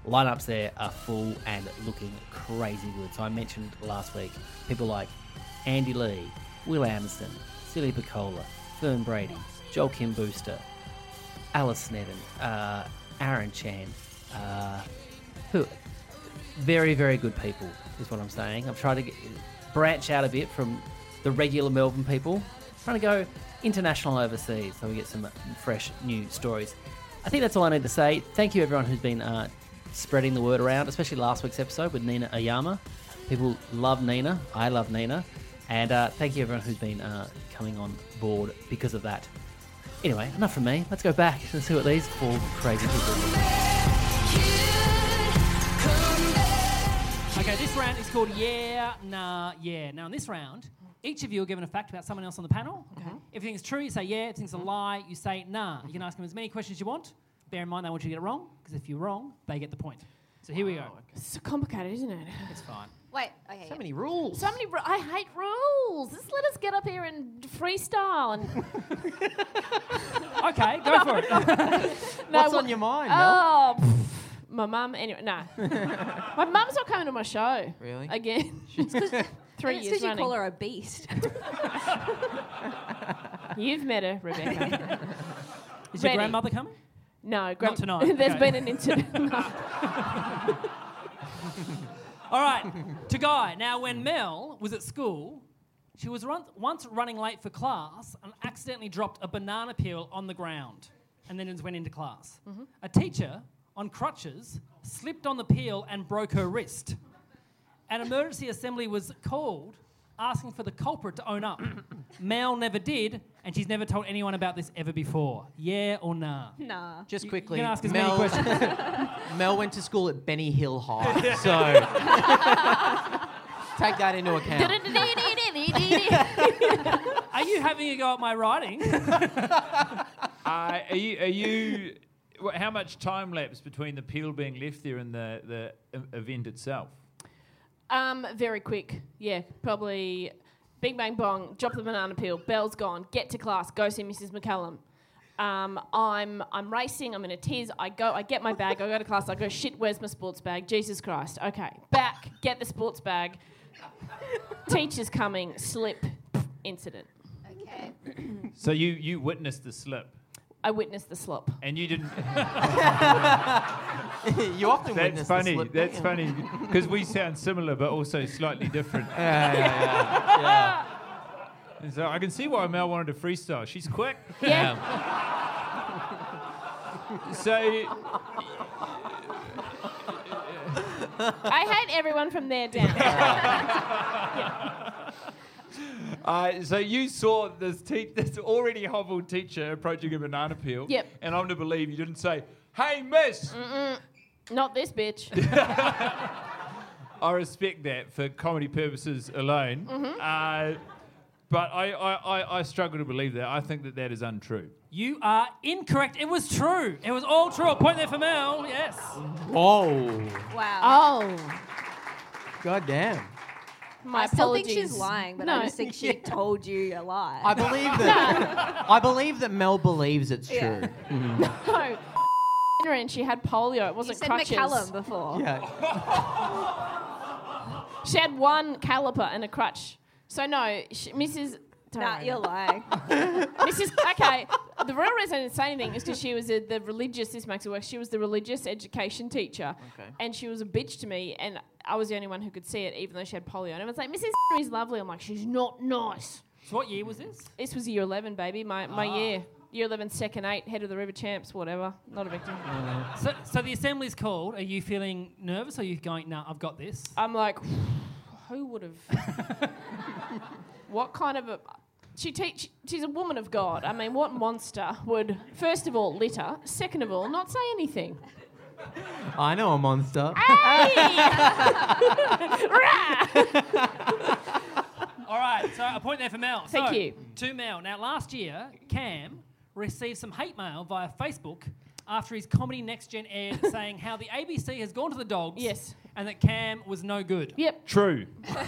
E: lineups there are full and looking crazy good. So I mentioned last week people like Andy Lee, Will Anderson, Silly Piccola, Fern Brady, Joel Kim Booster, Alice Sneddon, uh, Aaron Chan, uh, who very, very good people is what I'm saying. I'm trying to get, branch out a bit from the regular Melbourne people, trying to go international overseas so we get some fresh new stories. I think that's all I need to say. Thank you everyone who's been uh, spreading the word around, especially last week's episode with Nina Ayama. People love Nina. I love Nina. And uh, thank you everyone who's been uh, coming on board because of that. Anyway, enough from me. Let's go back and see what these four crazy people do.
D: Okay, this round is called Yeah, Nah, Yeah. Now, in this round, each of you are given a fact about someone else on the panel. Okay. If you think it's true, you say yeah. If you think it's a lie, you say nah. You can ask them as many questions as you want. Bear in mind, they want you to get it wrong, because if you're wrong, they get the point. So here we go.
F: It's so complicated, isn't it?
D: It's fine.
H: Wait, okay.
G: So
H: yeah.
G: many rules.
F: So many. Ru- I hate rules. Just let us get up here and freestyle. And
D: Okay, go for it.
F: no,
G: What's
F: well-
G: on your mind, Mel?
F: Oh, pff, my mum. Anyway, no. My mum's not coming to my show.
G: Really?
F: Again. Three
H: It's
F: years
H: because you
F: running.
H: call her a beast.
F: You've met her, Rebecca.
D: Is your
F: Ready.
D: grandmother coming?
F: No, gran-
D: Not tonight.
F: There's
D: Okay.
F: been an incident.
D: All right, to Guy. Now, when Mel was at school, she was run- once running late for class and accidentally dropped a banana peel on the ground and then just went into class.
F: Mm-hmm.
D: A teacher, on crutches, slipped on the peel and broke her wrist. An emergency assembly was called, asking for the culprit to own up. Mel never did, and she's never told anyone about this ever before. Yeah or nah?
H: Nah.
G: Just
D: You-
G: quickly,
D: you can ask as
G: Mel,
D: many questions.
G: Mel went to school at Benny Hill High, so take that into account.
D: Are you having a go at my writing?
I: Uh, are you? Are you? wha- How much time lapse between the peel being left there and the the e- event itself?
F: um, very quick. Yeah, probably. Bing bang bong. Drop the banana peel. Bell's gone. Get to class. Go see Missus McCallum. Um, I'm I'm racing. I'm in a tiz. I go. I get my bag. I go to class. I go. Shit. Where's my sports bag? Jesus Christ. Okay. Back. Get the sports bag. Teacher's coming. Slip. Incident.
H: Okay.
I: So you you witnessed the slip,
F: I witnessed the slop.
I: and you didn't.
G: You often
I: That's
G: witness
I: funny.
G: the slip,
I: That's
G: don't you?
I: funny because we sound similar, but also slightly different.
G: Yeah, yeah, yeah.
I: And so I can see why Mel wanted to freestyle. She's quick.
F: Yeah.
I: So
F: I hate everyone from there down.
I: Uh, so you saw this, te- this already hobbled teacher approaching a banana peel.
F: Yep.
I: And I'm to believe you didn't say, "Hey, miss."
F: Not this bitch.
I: I respect that for comedy purposes alone. Uh, but I, I, I, I struggle to believe that. I think that that is untrue.
D: You are incorrect. It was true. It was all true. A point there for Mel. Yes.
G: Whoa.
H: Wow.
F: Oh.
G: God damn.
F: My
H: I still think
F: apologies.
H: she's lying, but
F: No.
H: I just think she told you a lie.
G: I believe that. I believe that Mel believes it's
H: Yeah.
G: true.
F: No. And she had polio. It
H: you
F: wasn't
H: said
F: crutches.
H: McCallum before.
G: Yeah.
F: She had one caliper and a crutch. So no, she, Missus Don't
H: Nah,
F: worry.
H: you're lying.
F: Missus Okay, the real reason I didn't say anything is because she was a, the religious. This makes it worse. She was the religious education teacher,
G: Okay.
F: and she was a bitch to me, and I was the only one who could see it, even though she had polio. And everyone's like, Missus is lovely. I'm like, she's not nice.
D: So what year was this?
F: This was year eleven, baby. My my year. Year eleven, second eight, head of the River Champs, whatever. Not a big deal.
D: So, so the assembly's called. Are you feeling nervous? Or are you going, no, I've got this?
F: I'm like, who would have? What kind of a? She teach. She's a woman of God. I mean, what monster would, first of all, litter? Second of all, not say anything?
G: I know a monster.
D: All right, so a point there for Mel.
F: Thank
D: so,
F: you.
D: To Mel. Now, last year, Cam received some hate mail via Facebook after his Comedy Next Gen aired saying how the A B C has gone to the dogs
F: Yes.
D: and that Cam was no good.
F: Yep.
I: True.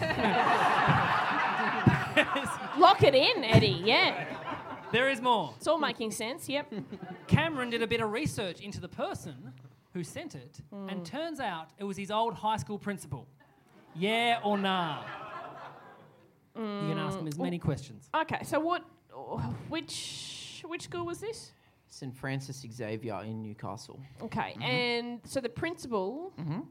F: Lock it in, Eddie. Yeah.
D: There is more.
F: It's all making sense. Yep.
D: Cameron did a bit of research into the person who sent it, and turns out it was his old high school principal. Yeah or nah? You can ask him as many questions.
F: Okay, so what? Which which school was this?
G: Saint Francis Xavier in Newcastle.
F: Okay, and so the principal.
G: Mm-hmm.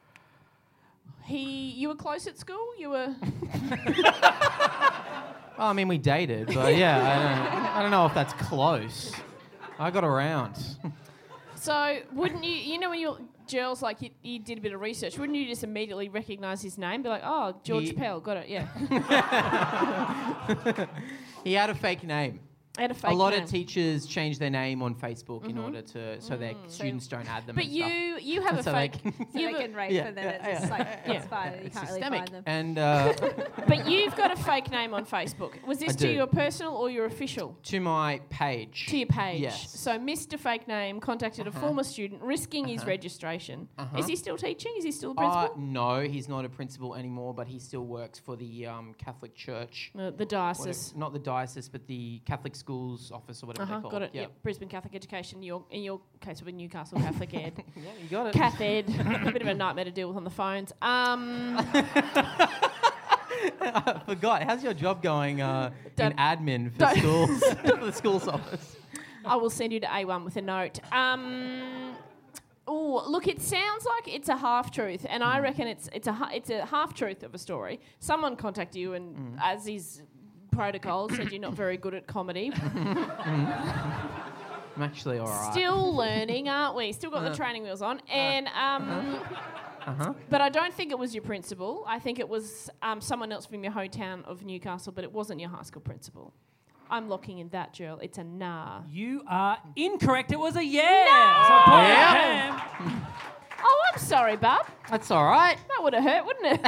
F: He, you were close at school. You were.
G: Well, I mean, we dated, but yeah, I don't, I don't know if that's close. I got around.
F: So wouldn't you? You know when you're girls, like you, you did a bit of research. Wouldn't you just immediately recognise his name? Be like, oh, George
G: He-
F: Pell, got it. Yeah.
G: He had a fake name.
F: I had a fake
G: a lot
F: name.
G: of teachers change their name on Facebook in order to so their students don't add them.
F: But
G: and
F: you,
G: stuff.
F: you have a
G: So they
F: fake.
G: can-
H: So
F: you
H: they
F: have a-
H: can rape
G: Yeah,
H: and then
G: yeah,
H: it's just
G: yeah.
H: like,
F: Yeah.
H: it's fine. You
G: It's
H: can't really
G: systemic.
H: find them.
G: And uh,
F: But you've got a fake name on Facebook. Was this
G: I
F: to
G: do.
F: your personal or your official?
G: to my page.
F: To your page.
G: Yes.
F: So Mister Fake Name contacted a former student, risking his registration. Is he still teaching? Is he still a
G: Uh,
F: principal?
G: no, he's not a principal anymore, but he still works for the um, Catholic Church.
F: Uh, the
G: Whatever-
F: diocese.
G: not the diocese, but the Catholic Schools Office or whatever
F: Uh-huh,
G: they call
F: got it.
G: Yeah.
F: Yep. Brisbane Catholic Education. Your, in your case, will be Newcastle Catholic Ed.
G: Yeah, you got it.
F: Cath Ed. A bit of a nightmare to deal with on the phones. Um,
G: I forgot. How's your job going uh, in
F: Don't-
G: admin for
F: don't-
G: schools? For the schools office.
F: I will send you to A one with a note. Um, oh, look, it sounds like it's a half truth, and I reckon it's it's a ha- it's a half truth of a story. Someone contacted you, and as is protocol, said you're not very good at comedy.
G: I'm actually all right.
F: Still learning, aren't we? Still got the training wheels on, and um.
G: Uh-huh.
F: But I don't think it was your principal. I think it was um, someone else from your hometown of Newcastle, but it wasn't your high school principal. I'm locking in that, Jill. It's a nah.
D: You are incorrect. It was a yeah. So a point
G: Yeah.
D: for Cam.
F: Oh, I'm sorry, bub.
G: That's all right.
F: That would have hurt, wouldn't it?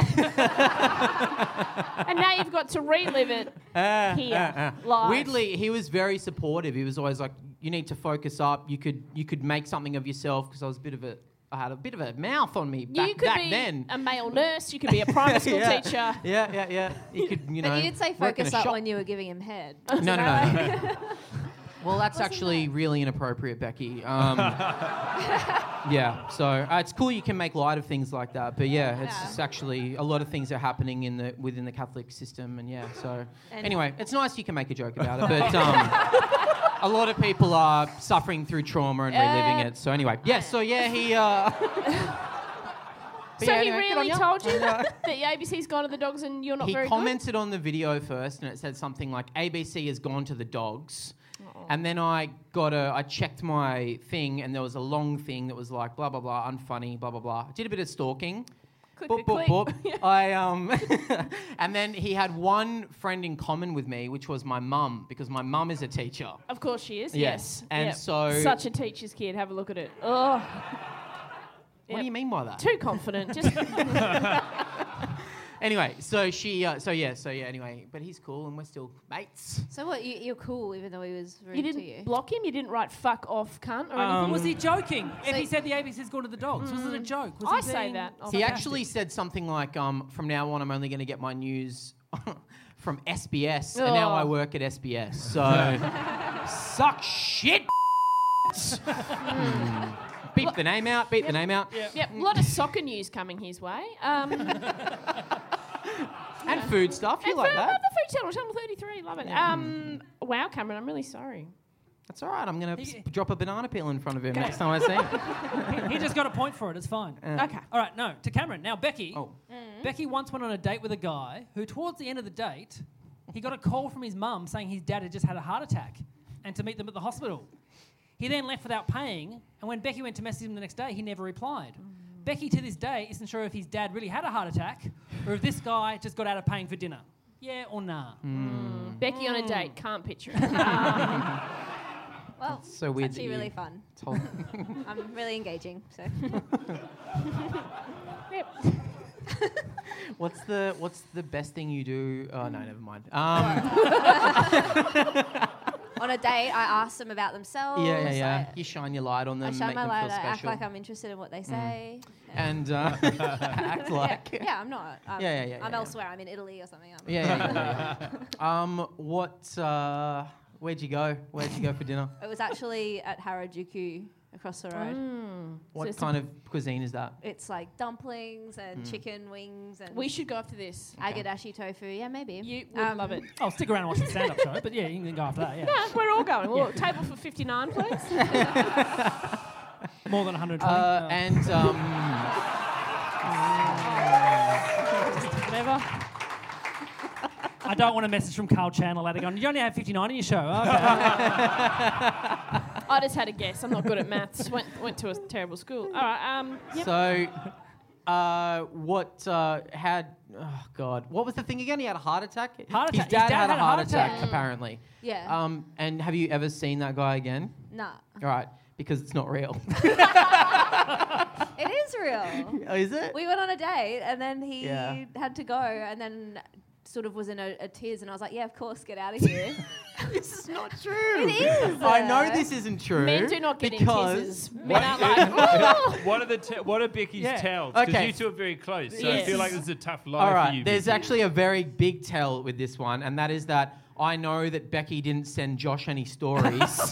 F: And now you've got to relive it
G: Uh,
F: here,
G: uh, uh.
F: live.
G: Weirdly, he was very supportive. He was always like, "You need to focus up. You could, you could make something of yourself." Because I was a bit of a, I had a bit of a mouth on me back,
F: you could
G: back
F: be
G: then.
F: a male nurse. You could be a primary school
G: yeah.
F: teacher.
G: Yeah, yeah, yeah. You could, you know.
H: But you did say
G: work in
H: focus
G: a
H: up
G: shop.
H: when you were giving him head.
G: No, no, no. no. Well, that's actually really inappropriate, Becky. Um, yeah, so uh, it's cool you can make light of things like that, but yeah, it's
H: Yeah.
G: just actually a lot of things are happening in the within the Catholic system, and yeah. So
H: And-
G: anyway, it's nice you can make a joke about it, but um, a lot of people are suffering through trauma and reliving
F: Uh,
G: it. So anyway, yeah. So yeah, he. Uh, but
F: So
G: yeah,
F: he
G: anyway, good on
F: really
G: ya.
F: told you
G: And, uh,
F: that the A B C's gone to the dogs and you're not
G: he
F: very
G: commented on the video first, and it said something like A B C has gone to the dogs. And then I got a, I checked my thing, and there was a long thing that was like blah blah blah, unfunny, blah blah blah. I did a bit of stalking.
F: Click,
G: Boop,
F: click,
G: boop,
F: click.
G: boop. I um, and then he had one friend in common with me, which was my mum, because my mum is a teacher.
F: Of course she is.
G: Yes,
F: Yes.
G: and
F: Yep.
G: so-
F: Such a teacher's kid. Have a look at it. Oh.
G: What do you mean by that?
F: Too confident. Just
G: Anyway, so she, uh, so yeah, so yeah. Anyway, but he's cool, and we're still mates.
H: So what? You, you're cool even though he was rude
F: you
H: to
F: didn't
H: you.
F: block him. You didn't write "fuck off, cunt" or anything.
G: Um,
D: Was he joking? If
H: So-
D: he said the A B C's gone to the dogs, was it a joke? Was
F: I
D: he
F: say
D: being
F: that. I'll
G: He
F: Okay.
G: actually said something like, um, "From now on, I'm only going to get my news from S B S, and now
F: Oh.
G: I work at S B S." So, suck shit. Hmm. Beep the name out. Beep the name out.
F: Yep, a lot of soccer news coming his way. Um,
G: And food stuff. You
F: and
G: like
F: for-
G: that?
F: The food channel, Channel thirty-three, love it. Um, wow, Cameron, I'm really sorry.
G: That's all right. I'm going to
D: He-
G: drop a banana peel in front of him next time I see him.
D: he, he just got a point for it. It's fine.
F: Okay.
D: All right, no, to Cameron. Now, Becky.
G: Oh.
D: Becky once went on a date with a guy who, towards the end of the date, he got a call from his mum saying his dad had just had a heart attack and to meet them at the hospital. He then left without paying, and when Becky went to message him the next day, he never replied. Becky, to this day, isn't sure if his dad really had a heart attack or if this guy just got out of paying for dinner. Yeah or nah?
F: Becky on a date, can't picture it. Um,
H: Well,
G: So weird
H: it's
G: that
H: actually
G: you
H: really fun.
G: told-
H: I'm really engaging. So
F: yep.
G: What's the What's the best thing you do? Oh no, never mind. Um,
H: on a date, I ask them about themselves.
G: yeah, yeah, yeah.
H: I,
G: You shine your light on them,
H: I shine
G: make
H: my
G: them
H: light.
G: feel
H: I act
G: special,
H: like I'm interested in what they say.
G: and uh, act like.
H: yeah, yeah, I'm not. I'm,
G: Yeah, yeah, yeah,
H: I'm
G: yeah,
H: elsewhere. I'm in Italy or something. I'm
G: Yeah, yeah, yeah, yeah, yeah. Um, what? Uh, Where'd you go? Where'd you go for dinner?
H: It was actually at Harajuku across the road.
F: Mm.
G: What
F: it's
G: kind of cuisine is that?
H: It's like dumplings and chicken wings and
F: We should go after this.
H: agadashi tofu. Yeah, maybe.
F: You would
H: Um,
F: love it.
D: I'll stick around and watch the stand-up show, but yeah, you can go after that, yeah.
F: No, we're all going. Well, table for fifty-nine, please.
D: More than one hundred twenty.
G: Uh,
D: Oh.
G: and um,
F: Whatever.
D: I don't want a message from Carl Chandler later going, you only have fifty-nine in your show. Okay.
F: I just had a guess. I'm not good at maths. Went went to a terrible school. All right. Um. Yep.
G: so, uh, what uh, had? Oh God, what was the thing again? He had a heart attack.
D: Heart
G: His
D: attack.
G: dad, had, a heart attack,
H: attack.
G: apparently.
H: Yeah.
G: Um, and have you ever seen that guy again?
H: Nah.
G: All right, because it's not real.
H: It is real.
G: Oh, is it?
H: We went on a date and then he
G: Yeah.
H: had to go and then sort of was in a, a tears and I was like, yeah, of course, get out of here.
G: This is not true.
H: It is.
G: I know this isn't true.
F: Men do not get in
G: because
F: kisses. Men are like, oh.
I: What are the te- what are Becky's
D: Yeah.
I: tells? Because
G: Okay.
I: you two are very close, so I
F: Yes.
I: feel like this is a tough life
G: All
I: for
G: right,
I: you.
G: there's
I: Becky.
G: actually a very big tell with this one, and that is that I know that Becky didn't send Josh any stories.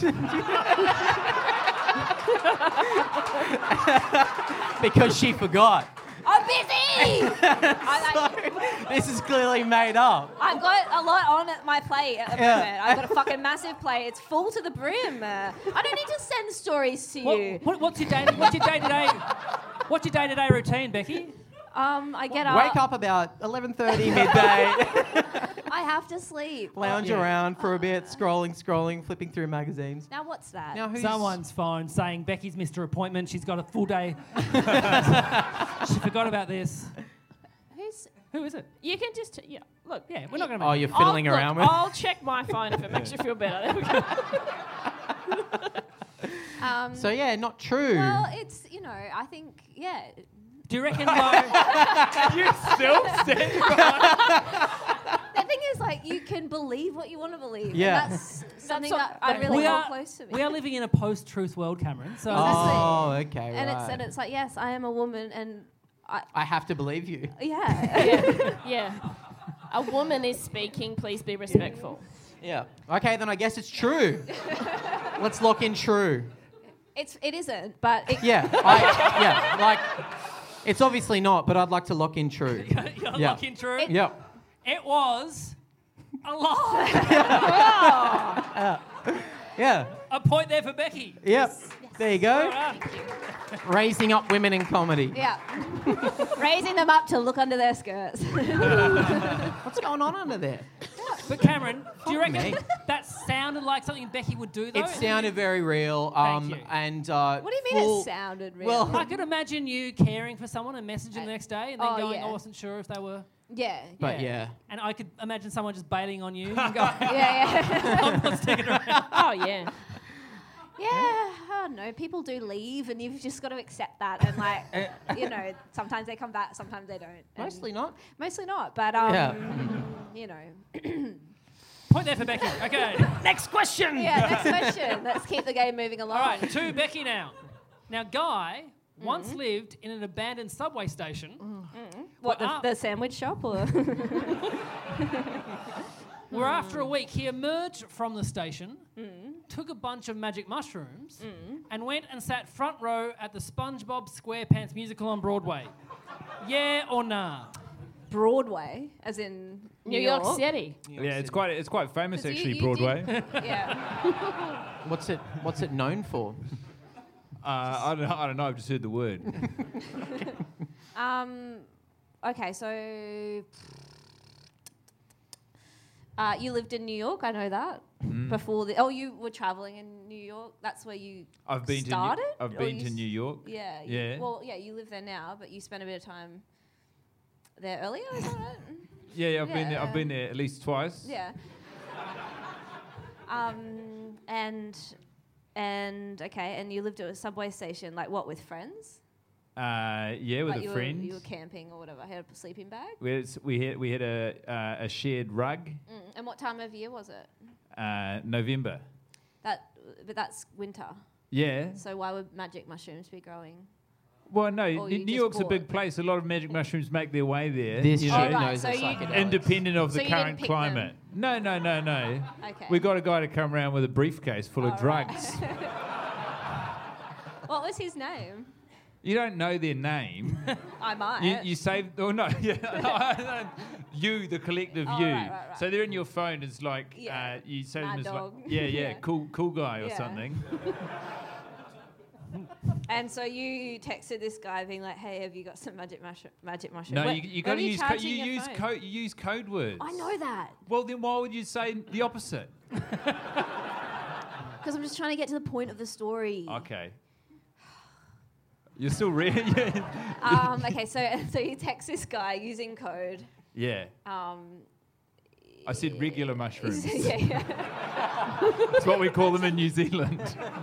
G: Because she forgot.
H: I'm busy! I, like,
G: This is clearly made up.
H: I've got a lot on at my plate at the
G: Yeah.
H: moment. I've got a fucking massive plate. It's full to the brim. Uh, I don't need to send stories to
D: What,
H: you.
D: what, what's your day? What's your day to day? What's your day to day routine, Becky?
H: Um, I get up.
G: Wake up about eleven thirty midday,
H: I have to sleep.
G: lounge
D: Yeah.
G: around for a bit, scrolling, scrolling, flipping through magazines.
H: Now what's that?
G: Now who's
D: Someone's phone saying Becky's missed her appointment. She's got a full day. She forgot about this.
H: Who's?
D: Who is it?
F: You can just yeah. Look.
D: Yeah, we're not going to.
G: Oh, you're fiddling
F: I'll,
G: around
F: look,
G: with.
F: I'll check my phone if it makes you feel better. There we go.
H: Um,
G: So yeah, not true.
H: well, it's you know. I think yeah.
D: Do you reckon though?
I: You still standing behind.
H: The thing is, like, you can believe what you want to believe. and
G: Yeah.
H: that's something
F: what-
H: that I
F: that-
H: really
D: we
H: hold
D: are
H: close to me.
D: we are living in a post-truth world, Cameron. So
G: oh, okay,
H: and
G: right.
H: it's and it's like, yes, I am a woman, and I
G: I have to believe you.
H: yeah.
F: yeah. Yeah. A woman is speaking. Please be respectful.
G: Yeah. Okay, then I guess it's true. Let's lock in true.
H: It's it isn't, but it,
G: Yeah. I, yeah. Like, it's obviously not, but I'd like to lock in true.
D: you're
G: Yeah.
D: looking true. It,
G: Yep.
D: was a lie.
G: Yeah.
D: A point there for Becky.
G: Yep. There you go.
D: All right.
G: Raising up women in comedy.
H: yeah, raising them up to look under their skirts.
G: What's going on under there?
D: But Cameron, do you
G: Fuck
D: reckon
G: me.
D: that sounded like something Becky would do though?
G: It sounded very real. Um,
D: Thank you.
G: And uh,
H: What do you mean
G: full-
H: it sounded real?
G: Well,
D: I could imagine you caring for someone and messaging the next day and then
H: Oh,
D: going,
H: yeah.
D: I wasn't sure if they were.
H: yeah,
G: But yeah.
D: And I could imagine someone just bailing on you and going,
H: yeah, yeah.
D: I'm not sticking around.
F: Oh yeah.
H: Yeah, I don't know. People do leave, and you've just got to accept that. And like, you know, sometimes they come back, sometimes they don't. And
G: Mostly not.
H: mostly not. But um,
G: Yeah.
H: you know.
D: Point there for Becky. Okay. Next question.
H: Yeah. Next question. Let's keep the game moving along.
D: All right, to Becky now. Now, Guy once lived in an abandoned subway station.
H: What
D: Well,
H: the,
D: uh,
H: the sandwich shop or?
D: Where after a week he emerged from the station, took a bunch of magic mushrooms, and went and sat front row at the SpongeBob SquarePants musical on Broadway. Yeah or nah?
H: Broadway, as in
F: New York City.
I: Yeah, it's quite it's quite famous
H: 'Cause you-
I: actually.
H: you
I: Broadway.
H: did- yeah.
G: What's it? What's it known for?
I: Uh, I don't know. I don't know. I've just heard the word.
H: Um. Okay, so. Uh, you lived in New York, I know that. Before the oh, you were traveling in New York. That's where you
I: I've been
H: started.
I: to New, I've
H: Or
I: been
H: you
I: to
H: s-
I: New York.
H: Yeah. you-
I: Yeah.
H: Well, yeah, you live there now, but you spent a bit of time there earlier. Is that right?
I: Yeah, yeah. I've been there.
H: Yeah.
I: I've been there at least twice.
H: Yeah. Um. And and okay, and you lived at a subway station, like what, with friends?
I: Uh, yeah, with
H: like
I: a
H: you
I: friend.
H: Were, you were camping or whatever. Had a sleeping bag.
I: we had s- we had we had a uh, a shared rug.
H: Mm. And what time of year was it?
I: Uh, November.
H: That, but that's winter.
I: Yeah.
H: So why would magic mushrooms be growing
I: Well, no,
H: Or
I: New
H: Oh, you
I: New
H: just
I: York's a
H: bought-
I: big place. A lot of magic mushrooms make their way there.
G: This
I: you
G: shit
I: know,
H: Oh, right,
G: knows
H: so
G: a
H: you-
G: psychedelic.
I: independent of
H: So
I: the
H: you didn't
I: current
H: pick
I: climate. No, no, no, no.
H: Okay.
I: We got a guy to come around with a briefcase full of
H: All right.
I: drugs.
H: What was his name?
I: You don't know their name.
H: I might.
I: You, you save, oh no, yeah, you, the collective
H: Oh,
I: you.
H: right, right, right.
I: So they're in your phone as like,
H: Yeah.
I: uh, you save
H: Mad
I: them as
H: dog.
I: like, yeah, yeah,
H: Yeah.
I: cool, cool guy or
H: Yeah.
I: something.
H: And so you texted this guy being like, "Hey, have you got some magic mushroom? Magic mushroom?"
I: No,
H: Wait,
I: you, you
H: when
I: got to
H: are
I: use, co-
H: charging
I: you
H: your
I: use
H: phone?
I: code, you use code words.
H: I know that
I: Well, then why would you say the opposite?
H: because I'm just trying to get to the point of the story.
I: Okay. You're still ready?
H: Um, okay, so so you text this guy using code.
I: Yeah.
H: Um,
I: I said regular mushrooms.
H: yeah, yeah.
I: That's what we call them in New Zealand.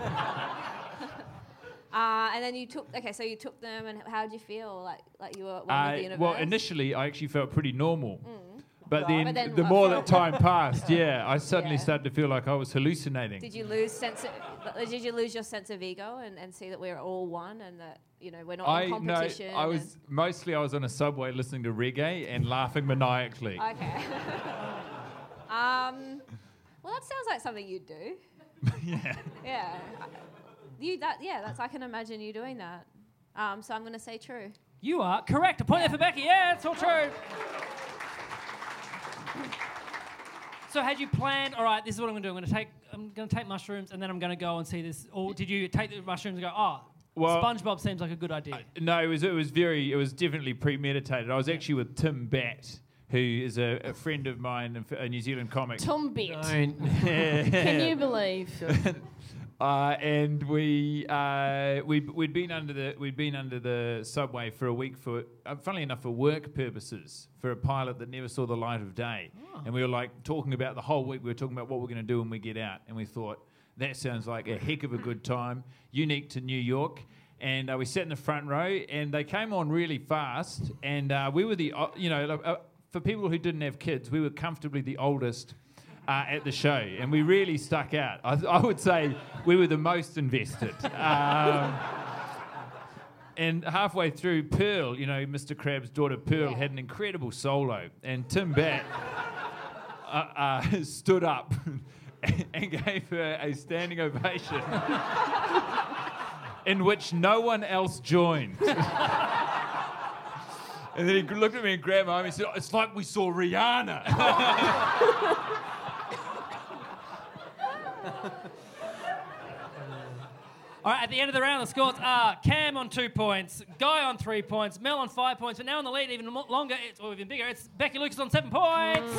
H: Uh, and then you took. Okay, so you took them, and how did you feel? Like like you were one
I: Uh,
H: with the universe.
I: well, initially, I actually felt pretty normal. But,
H: Right.
I: then,
H: But then
I: the
H: what?
I: more that time passed, yeah, I suddenly
H: Yeah.
I: started to feel like I was hallucinating.
H: Did you lose sense? Of, did you lose your sense of ego and, and see that we're all one and that you know we're not
I: I
H: in
I: no,
H: competition?
I: I was mostly I was on a subway listening to reggae and laughing maniacally.
H: and- okay. um, well, that sounds like something you'd do.
I: Yeah.
H: Yeah. You that yeah, that's I can imagine you doing that. Um, so I'm going to say true.
D: You are correct. A point there for Becky. Yeah, it's all true. So had you planned? All right, this is what I'm going to do. I'm going to take. I'm going to take mushrooms, and then I'm going to go and see this. Or did you take the mushrooms and go? Oh,
I: Well-
D: SpongeBob seems like a good idea.
I: No, it was it was very it was definitely premeditated. I was actually with Tim Batt, who is a, a friend of mine, and f- a New Zealand comic.
F: Tombit.
G: Don't.
F: Can you believe?
I: Uh, and we uh, we'd, we'd been under the we'd been under the subway for a week for uh, funnily enough for work purposes for a pilot that never saw the light of day. And we were like talking about the whole week. We were talking about what we're going to do when we get out. And we thought that sounds like a heck of a good time, unique to New York. And uh, we sat in the front row, and they came on really fast. And uh, we were the uh, you know uh, for people who didn't have kids, we were comfortably the oldest. Uh, at the show, and we really stuck out. I, I would say we were the most invested. Um, and halfway through, Pearl, you know, Mister Crab's daughter Pearl,
H: Yeah.
I: had an incredible solo, and Tim Batt uh, uh, stood up and gave her a standing ovation, in which no one else joined. And then he looked at me and grabbed my arm and said, "It's like we saw Rihanna."
D: All right, at the end of the round, the scores are Cam on two points, Guy on three points, Mel on five points, but now in the lead even mo- longer, it's, or even bigger, it's Becky Lucas on seven points.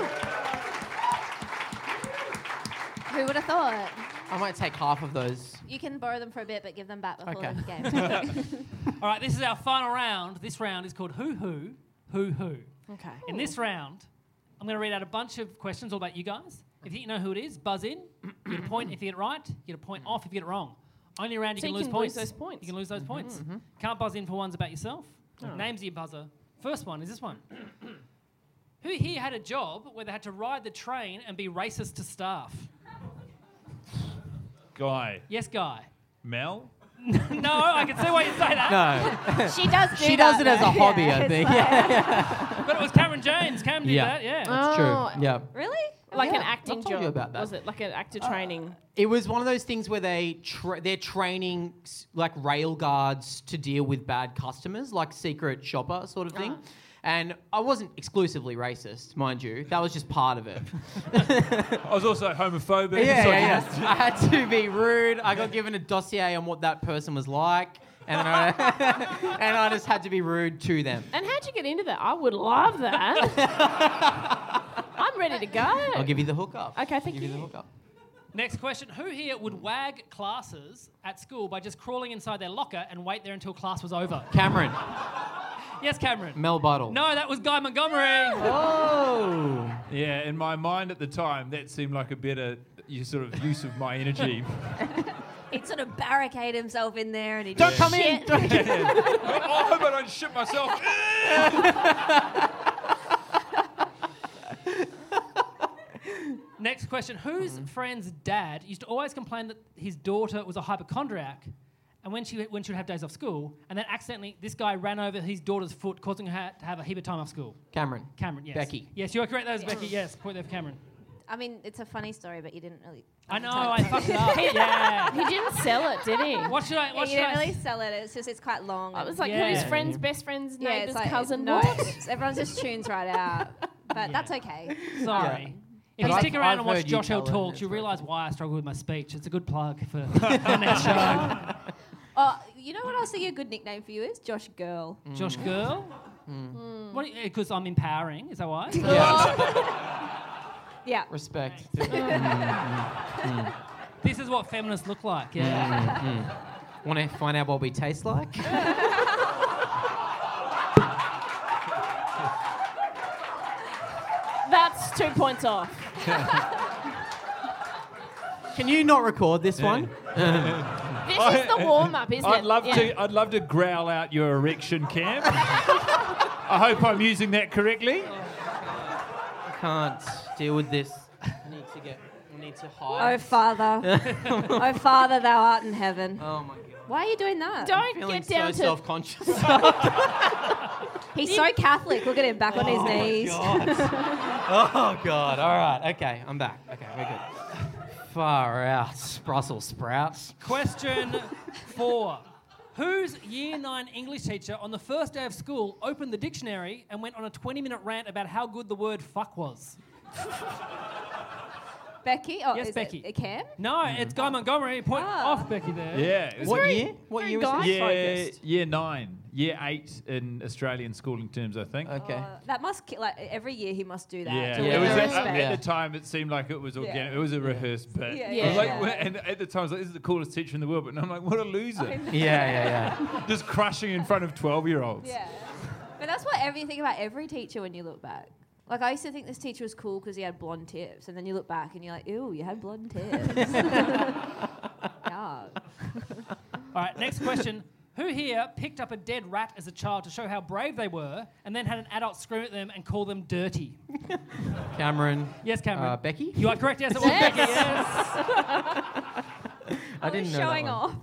H: Who would have thought?
G: I might take half of those.
H: You can borrow them for a bit, but give them back before
G: Okay.
H: the game.
D: All right, this is our final round. This round is called Who Who, Who Who.
F: Okay.
D: In this round, I'm going to read out a bunch of questions all about you guys. If you know who it is, buzz in. You get a point if you get it right. You get a point off if you get it wrong. Only round you
F: So
D: can
F: you
D: lose
F: can
D: points.
F: lose those points.
D: You can lose those points. Can't buzz in for ones about yourself. Names your buzzer. First one is this one. Who here had a job where they had to ride the train and be racist to staff?
I: Guy.
D: Yes, Guy.
I: Mel?
D: No, I can see why you say that.
G: No.
H: She does do
G: She
H: that,
G: does it as a
H: though.
G: hobby,
H: Yeah,
G: I
H: it's
G: think.
H: like-
G: Yeah.
D: But it was Cameron James. Cam did
G: Yeah.
D: that, yeah.
G: That's
F: Oh.
G: true. Yeah.
H: Really?
F: Like
G: Yeah,
F: an acting
G: I've told
F: job.
G: you about that.
F: Was it like an actor training?
G: It was one of those things where they tra- they're training s- like rail guards to deal with bad customers, like secret shopper sort of thing.
F: Ah.
G: And I wasn't exclusively racist, mind you. That was just part of it.
I: I was also homophobic.
G: yeah,
I: so
G: yeah, yeah. I had to be rude. I got given a dossier on what that person was like, and then I, and I just had to be rude to them.
F: And how'd you get into that? I would love that. I'm ready to go.
G: I'll give you the hookup.
F: Okay, thank
G: give you.
F: you.
G: the hookup.
D: Next question. Who here would wag classes at school by just crawling inside their locker and wait there until class was over?
G: Cameron,
D: Yes, Cameron.
G: Mel Buttle.
D: No, that was Guy Montgomery.
G: Oh.
I: Yeah, in my mind at the time, that seemed like a better you sort of use of my energy.
H: He'd sort of barricade himself in there and he'd
G: Don't
H: do
G: come in.
H: shit.
G: Don't-
I: Oh, I hope I don't shit myself.
D: Next question. Whose friend's dad used to always complain that his daughter was a hypochondriac and when she when she would have days off school, and then accidentally this guy ran over his daughter's foot, causing her to have a heap of time off school.
G: Cameron.
D: Cameron, yes.
G: Becky.
D: Yes, you are correct. That was Becky. Yes, point there for Cameron.
H: I mean, it's a funny story, but you didn't really.
D: I know, I fucked it up. Yeah.
F: He didn't sell it, did he?
D: What should I?
H: Yeah,
D: What
H: you
D: should
H: didn't
D: I?
H: really sell it. It's just it's quite long.
F: I
H: and-
F: was like,
D: Yeah.
F: who's friend's best friend's
H: yeah,
F: neighbour's
H: it's like
F: cousin?
H: no,
F: What?
H: it's- everyone just tunes right out. But that's okay.
D: Sorry. If
G: But
D: you
G: I've-
D: stick around
G: I've
D: and watch
G: heard you
D: Josh L
G: tell it,
D: talk,
G: it's
D: you'll
G: right.
D: realise why I struggle with my speech. It's a good plug for the next show.
H: Oh, you know what I was thinking a good nickname for you is? Josh Girl.
D: Josh Girl? Because I'm empowering, is that why?
H: Yeah.
G: Respect.
D: This is what feminists look like, yeah.
G: Want to find out what we taste like?
F: That's two points off.
G: Can you not record this one?
F: This is the warm-up, isn't
I: I'd
F: it?
I: love
F: Yeah.
I: to. I'd love to growl out your erection, Cam. I hope I'm using that correctly.
G: I can't deal with this. I need to get. I need to
H: Oh,
G: hide.
H: Father. Oh, Father, thou art in heaven.
G: Oh my god.
H: Why are you doing that?
F: Don't
G: Feeling
F: get down
G: so
F: to...
G: self-conscious.
H: He's so Catholic. Look at him back on his
G: Oh my
H: knees.
G: God. Oh god. All right. Okay, I'm back. Okay, we're good. Far out, Brussels sprouts.
D: Question four. Whose year nine English teacher on the first day of school opened the dictionary and went on a twenty minute rant about how good the word fuck was?
H: Becky? Oh,
D: Yes,
H: is
D: Becky.
H: It, Cam?
D: No, it's Guy Montgomery. Point
H: Ah.
D: off Becky there.
I: Yeah. it was
G: What
F: very-
G: year? What
F: very
G: year was
F: guy
G: this?
I: year,
F: focused.
I: year nine, year eight in Australian schooling terms, I think.
G: Okay.
H: Uh, that must ki- like every year he must do that.
I: Yeah,
H: to
G: Yeah.
I: it was
H: earn
I: at,
H: respect.
I: at
G: Yeah.
I: the time. It seemed like it was organic. It was a rehearsed bit.
H: Yeah,
I: I was
F: yeah.
I: like,
H: Yeah.
I: "Wha-" and at the time, I was like, "This is the coolest teacher in the world," but I'm like, "What a loser!"
G: Yeah, yeah, yeah.
I: Just crushing in front of twelve-year-olds.
H: Yeah. But that's what every, you think about every teacher when you look back. Like, I used to think this teacher was cool because he had blonde tips. And then you look back and you're like, ew, you had blonde tips. Yeah.
D: All right, next question. Who here picked up a dead rat as a child to show how brave they were and then had an adult scream at them and call them dirty?
G: Cameron.
D: Yes, Cameron.
G: Uh, Becky?
D: You are correct. Yes, it was Becky. Yes.
G: I didn't
H: was
G: know that
H: showing
G: one.
H: off.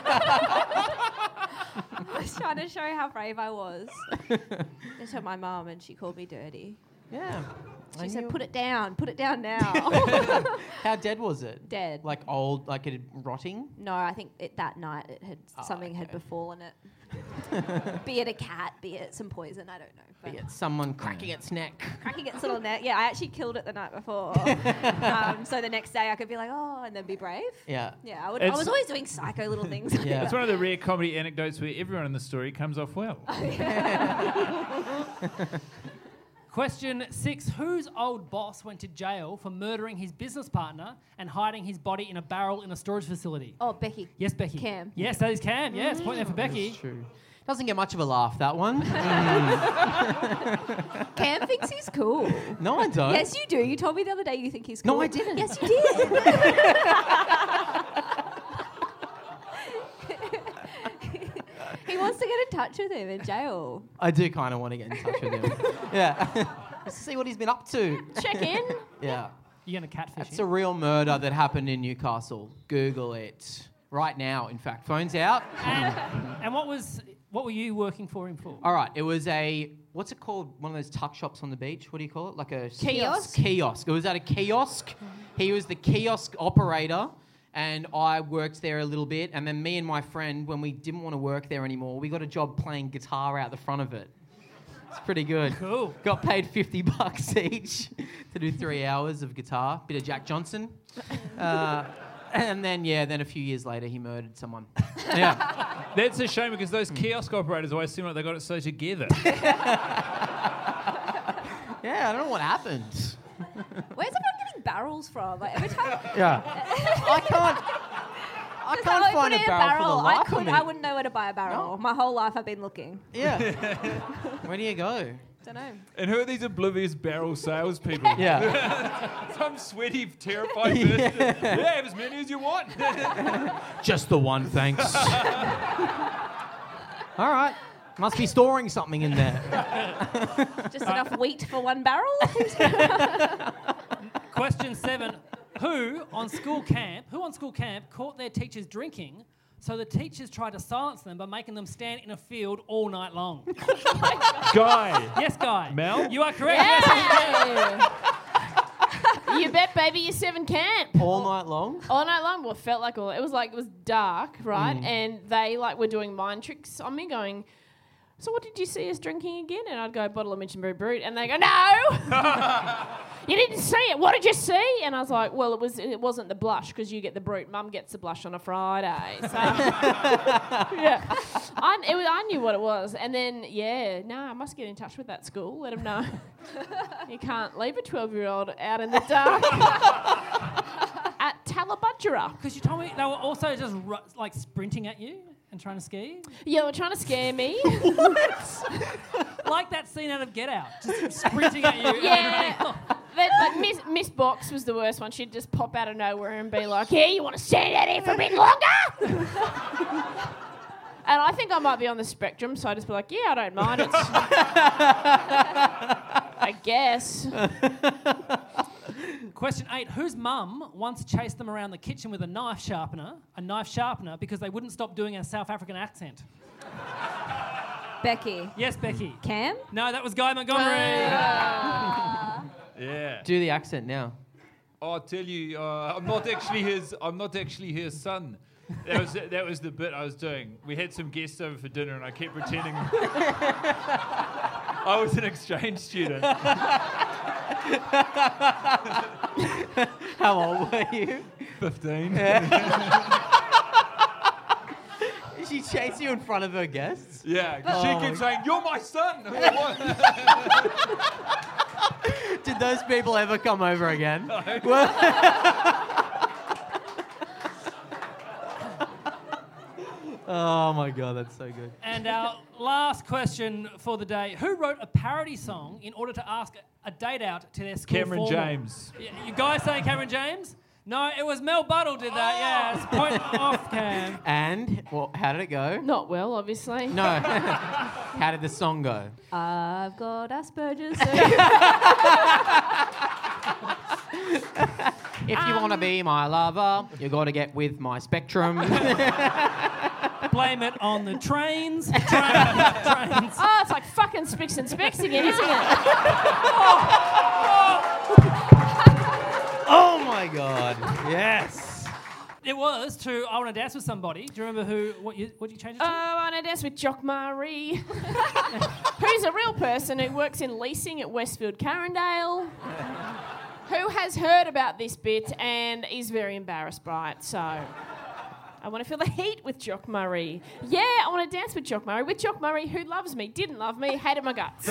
H: I was trying to show how brave I was. I told my mum and she called me dirty.
G: Yeah.
H: She said, put it down, put it down now.
G: How dead was it?
H: Dead.
G: Like old, like it had rotting?
H: No, I think it, that night it had
G: Oh,
H: something had
G: okay.
H: befallen it. Be it a cat, be it some poison, I don't know. But
G: Be it someone cracking its neck.
H: cracking its little neck. Yeah, I actually killed it the night before. um, so the next day I could be like, oh, and then be brave.
G: Yeah.
H: Yeah, I, would, I
I: It's-
H: was always doing psycho little things.
G: Yeah.
I: It's one of the rare comedy anecdotes where everyone in the story comes off well.
D: Question six. Whose old boss went to jail for murdering his business partner and hiding his body in a barrel in a storage facility?
H: Oh, Becky.
D: Yes, Becky.
H: Cam.
D: Yes, that is Cam. Yes, point there for Becky.
G: That's true. Doesn't get much of a laugh, that one.
H: Cam thinks he's cool.
G: No, I don't.
H: Yes, you do. You told me the other day you think he's cool.
G: No, I didn't.
H: Yes, you did. He wants to get in touch with him in jail.
G: I do kind of want to get in touch with him. Yeah. Let's see what he's been up to.
F: Check in.
G: Yeah.
D: You're going to catfish
G: It's
D: him.
G: a real murder that happened in Newcastle. Google it. Right now, in fact. Phone's out.
D: And, and what was what were you working for him for?
G: All right, it was a, what's it called? One of those tuck shops on the beach. What do you call it? Like a...
H: Kiosk?
G: Kiosk. It was at a kiosk. He was the kiosk operator, and I worked there a little bit. And then me and my friend, when we didn't want to work there anymore, we got a job playing guitar out the front of it. It's pretty good.
D: Cool.
G: Got paid fifty bucks each to do three hours of guitar. Bit of Jack Johnson. Uh, and then, yeah, then a few years later, he murdered someone. Yeah.
I: That's a shame because those kiosk operators always seem like they got it so together.
G: Yeah, I don't know what happened.
H: Where's everyone getting barrels from? Like every time.
G: Yeah. I can't. I
H: Just
G: can't
H: like,
G: find
H: put
G: a
H: in
G: barrel, for the
H: I
G: life
H: could.
G: of me.
H: I wouldn't know where to buy a barrel.
G: No.
H: My whole life I've been looking.
G: Yeah. Where do you go?
H: Don't know.
I: And who are these oblivious barrel salespeople?
G: Yeah.
I: Some sweaty, terrified person. Yeah, have as many as you want.
G: Just the one, thanks. All right. Must be storing something in there.
H: Just enough wheat for one barrel.
D: Question seven. Who on school camp? Who on school camp caught their teachers drinking, So the teachers tried to silence them by making them stand in a field all night long.
I: Guy.
D: Yes, Guy.
I: Mel?
D: You are correct.
F: Yeah. You bet, baby. Year seven camp.
G: All night long.
F: All night long. Well, it felt like all. It was like it was dark, right? And they like were doing mind tricks on me, going, "So what did you see us drinking again?" And I'd go, "Bottle of Minchinbury Brut," and they go, "No, you didn't see it. What did you see?" And I was like, "Well, it was. It wasn't the blush because you get the Brut. Mum gets the blush on a Friday." So yeah, I it was, I knew what it was. And then yeah, no, I must get in touch with that school. Let them know you can't leave a twelve-year-old out in the dark. At Talabudgera.
D: Because you told me they were also just ru- like sprinting at you and trying to scare you.
F: Yeah, they were trying to scare me.
D: Like that scene out of Get Out, just sprinting at you.
F: Yeah.
D: And running off.
F: That, like Miss, Miss Box was the worst one. She'd just pop out of nowhere and be like, "Yeah, you want to stand out here for a bit longer?" And I think I might be on the spectrum, so I just be like, "Yeah, I don't mind it." I guess.
D: Question eight. Whose mum once chased them around the kitchen with a knife sharpener, a knife sharpener, because they wouldn't stop doing a South African accent?
H: Becky.
D: Yes, Becky.
H: Cam?
D: No, that was Guy Montgomery.
I: Yeah.
G: Do the accent now.
I: I'll tell you, uh, I'm not actually his. I'm not actually his son. That was that was the bit I was doing. We had some guests over for dinner, and I kept pretending I was an exchange student.
G: How old were you?
I: Fifteen.
G: She chased you in front of her guests?
I: Yeah, 'cause she
G: Oh
I: kept
G: my-
I: saying, "You're my son."
G: Did those people ever come over again? No. Oh my god, that's so good.
D: And our last question for the day. Who wrote a parody song in order to ask a date out to their school
I: Cameron
D: formal?
I: James.
D: Y- You guys saying Cameron James? No, it was Mel Buttle did that, yeah. It's point off, Cam.
G: And, well, how did it go?
F: Not well, obviously.
G: No. How did the song go?
H: I've got Asperger's.
G: If you want to be my lover, you got to get with my spectrum.
D: Blame it on the trains. Tra- trains.
F: Oh, it's like fucking Spicks and Specks again, isn't it?
G: Oh my god. Yes.
D: It was to I Want to Dance with Somebody. Do you remember who? What you? What did you change it to?
F: Oh, I want to dance with Jock Marie, who's a real person who works in leasing at Westfield Carindale, who has heard about this bit and is very embarrassed by it. So I want to feel the heat with Jock Murray. Yeah, I want to dance with Jock Murray. With Jock Murray, who loves me, didn't love me, hated my guts.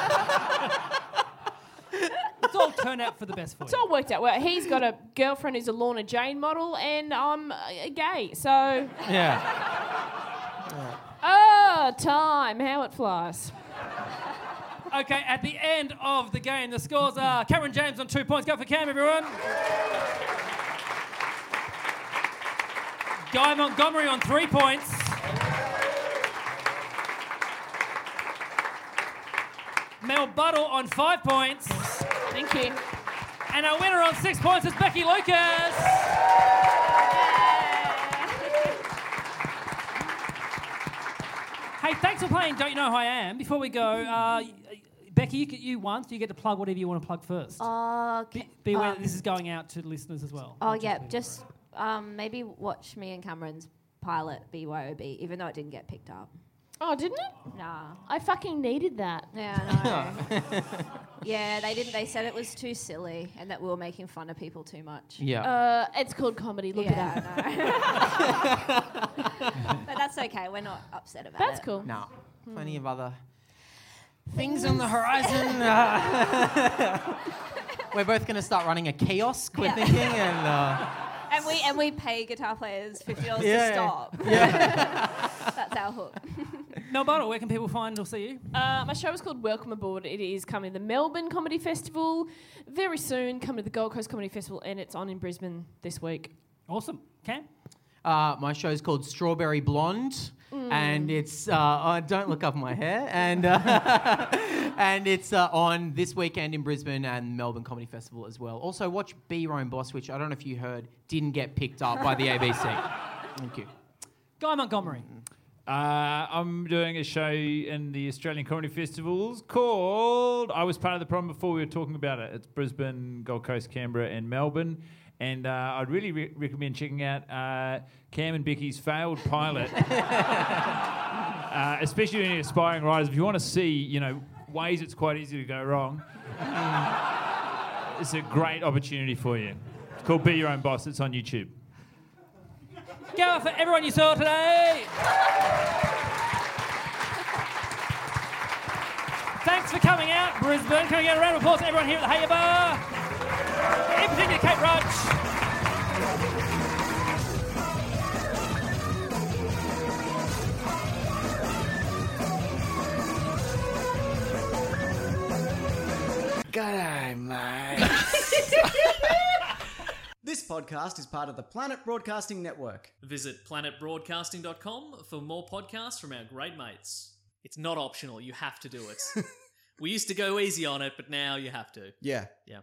D: It's all turned out for the best for
F: It's
D: you.
F: all worked out well. He's got a girlfriend who's a Lorna Jane model, and I'm uh, gay. So,
G: Yeah.
F: oh, time, how it flies.
D: Okay, at the end of the game, the scores are Cameron James on two points. Go for Cam, everyone. Guy Montgomery on three points. Mel Buttle on five points.
F: Thank you.
D: And our winner on six points is Becky Lucas. Hey, thanks for playing Don't You Know Who I Am. Before we go, uh, Becky, you, you once, you get to plug whatever you want to plug first.
H: Oh,
D: Be,
H: okay.
D: be aware
H: um,
D: that this is going out to listeners as well.
H: Oh,
D: not
H: yeah.
D: people.
H: Just um, maybe watch me and Cameron's pilot, B Y O B, even though it didn't get picked up.
F: Oh, didn't it?
H: Nah.
F: I fucking needed that.
H: Yeah, I know. Yeah, they didn't. They said it was too silly and that we were making fun of people too much.
G: Yeah.
F: Uh, it's called comedy. Look
H: yeah,
F: it up.
H: I know. But that's okay. We're not upset about
F: That's
H: it.
F: cool.
G: No. Plenty of other things on the horizon. Uh, we're both going to start running a kiosk, we're
H: Yeah.
G: thinking, and... Uh,
H: And we and we pay guitar players fifty dollars
G: Yeah,
H: to
G: yeah.
H: stop.
G: yeah.
H: That's our hook.
D: Mel Buttle, where can people find or see you?
F: Uh, my show is called Welcome Aboard. It is coming to the Melbourne Comedy Festival very soon, coming to the Gold Coast Comedy Festival, and it's on in Brisbane this week.
D: Awesome. Cam?
G: Uh, my show's called Strawberry Blonde, and it's uh, uh, don't look up my hair, and uh, and it's uh, on this weekend in Brisbane and Melbourne Comedy Festival as well. Also, watch Be Your Own Boss, which I don't know if you heard didn't get picked up by the A B C. Thank you.
D: Guy Montgomery.
I: Uh, I'm doing a show in the Australian Comedy Festivals called, I was part of the problem before we were talking about it. It's Brisbane, Gold Coast, Canberra and Melbourne. And uh, I'd really re- recommend checking out uh, Cam and Becky's failed pilot, uh, especially any aspiring writers. If you want to see, you know, ways it's quite easy to go wrong, it's a great opportunity for you. It's called Be Your Own Boss. It's on YouTube.
D: Go out for everyone you saw today. Thanks for coming out, Brisbane. Can we get a round of applause to everyone here at the Hayer Bar? In particular, Kate Rudge.
J: G'day, mate.
C: This podcast is part of the Planet Broadcasting Network.
K: Visit planet broadcasting dot com for more podcasts from our great mates. It's not optional, you have to do it. We used to go easy on it, but now you have to.
C: Yeah.
K: Yeah.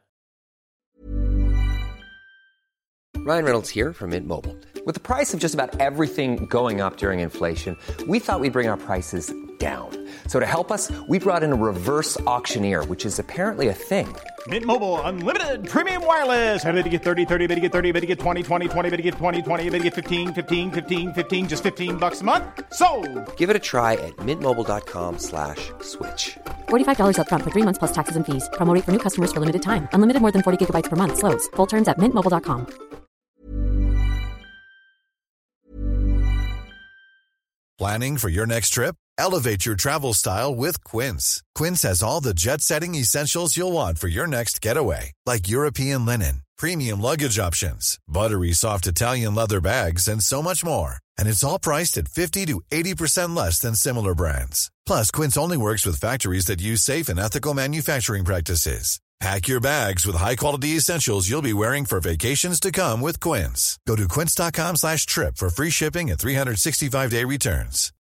J: Ryan Reynolds here from Mint Mobile. With the price of just about everything going up during inflation, we thought we'd bring our prices down. So to help us, we brought in a reverse auctioneer, which is apparently a thing.
L: Mint Mobile Unlimited Premium Wireless. How to get thirty, thirty, how to get thirty, how to get twenty, twenty, twenty, how to get twenty, twenty, how to get fifteen, fifteen, fifteen, fifteen, just fifteen bucks a month? Sold!
J: Give it a try at mintmobile.com slash switch.
M: forty-five dollars up front for three months plus taxes and fees. Promo rate for new customers for limited time. Unlimited more than forty gigabytes per month. Slows full terms at mint mobile dot com.
N: Planning for your next trip? Elevate your travel style with Quince. Quince has all the jet-setting essentials you'll want for your next getaway, like European linen, premium luggage options, buttery soft Italian leather bags, and so much more. And it's all priced at fifty to eighty percent less than similar brands. Plus, Quince only works with factories that use safe and ethical manufacturing practices. Pack your bags with high-quality essentials you'll be wearing for vacations to come with Quince. Go to quince.com slash trip for free shipping and three sixty-five day returns.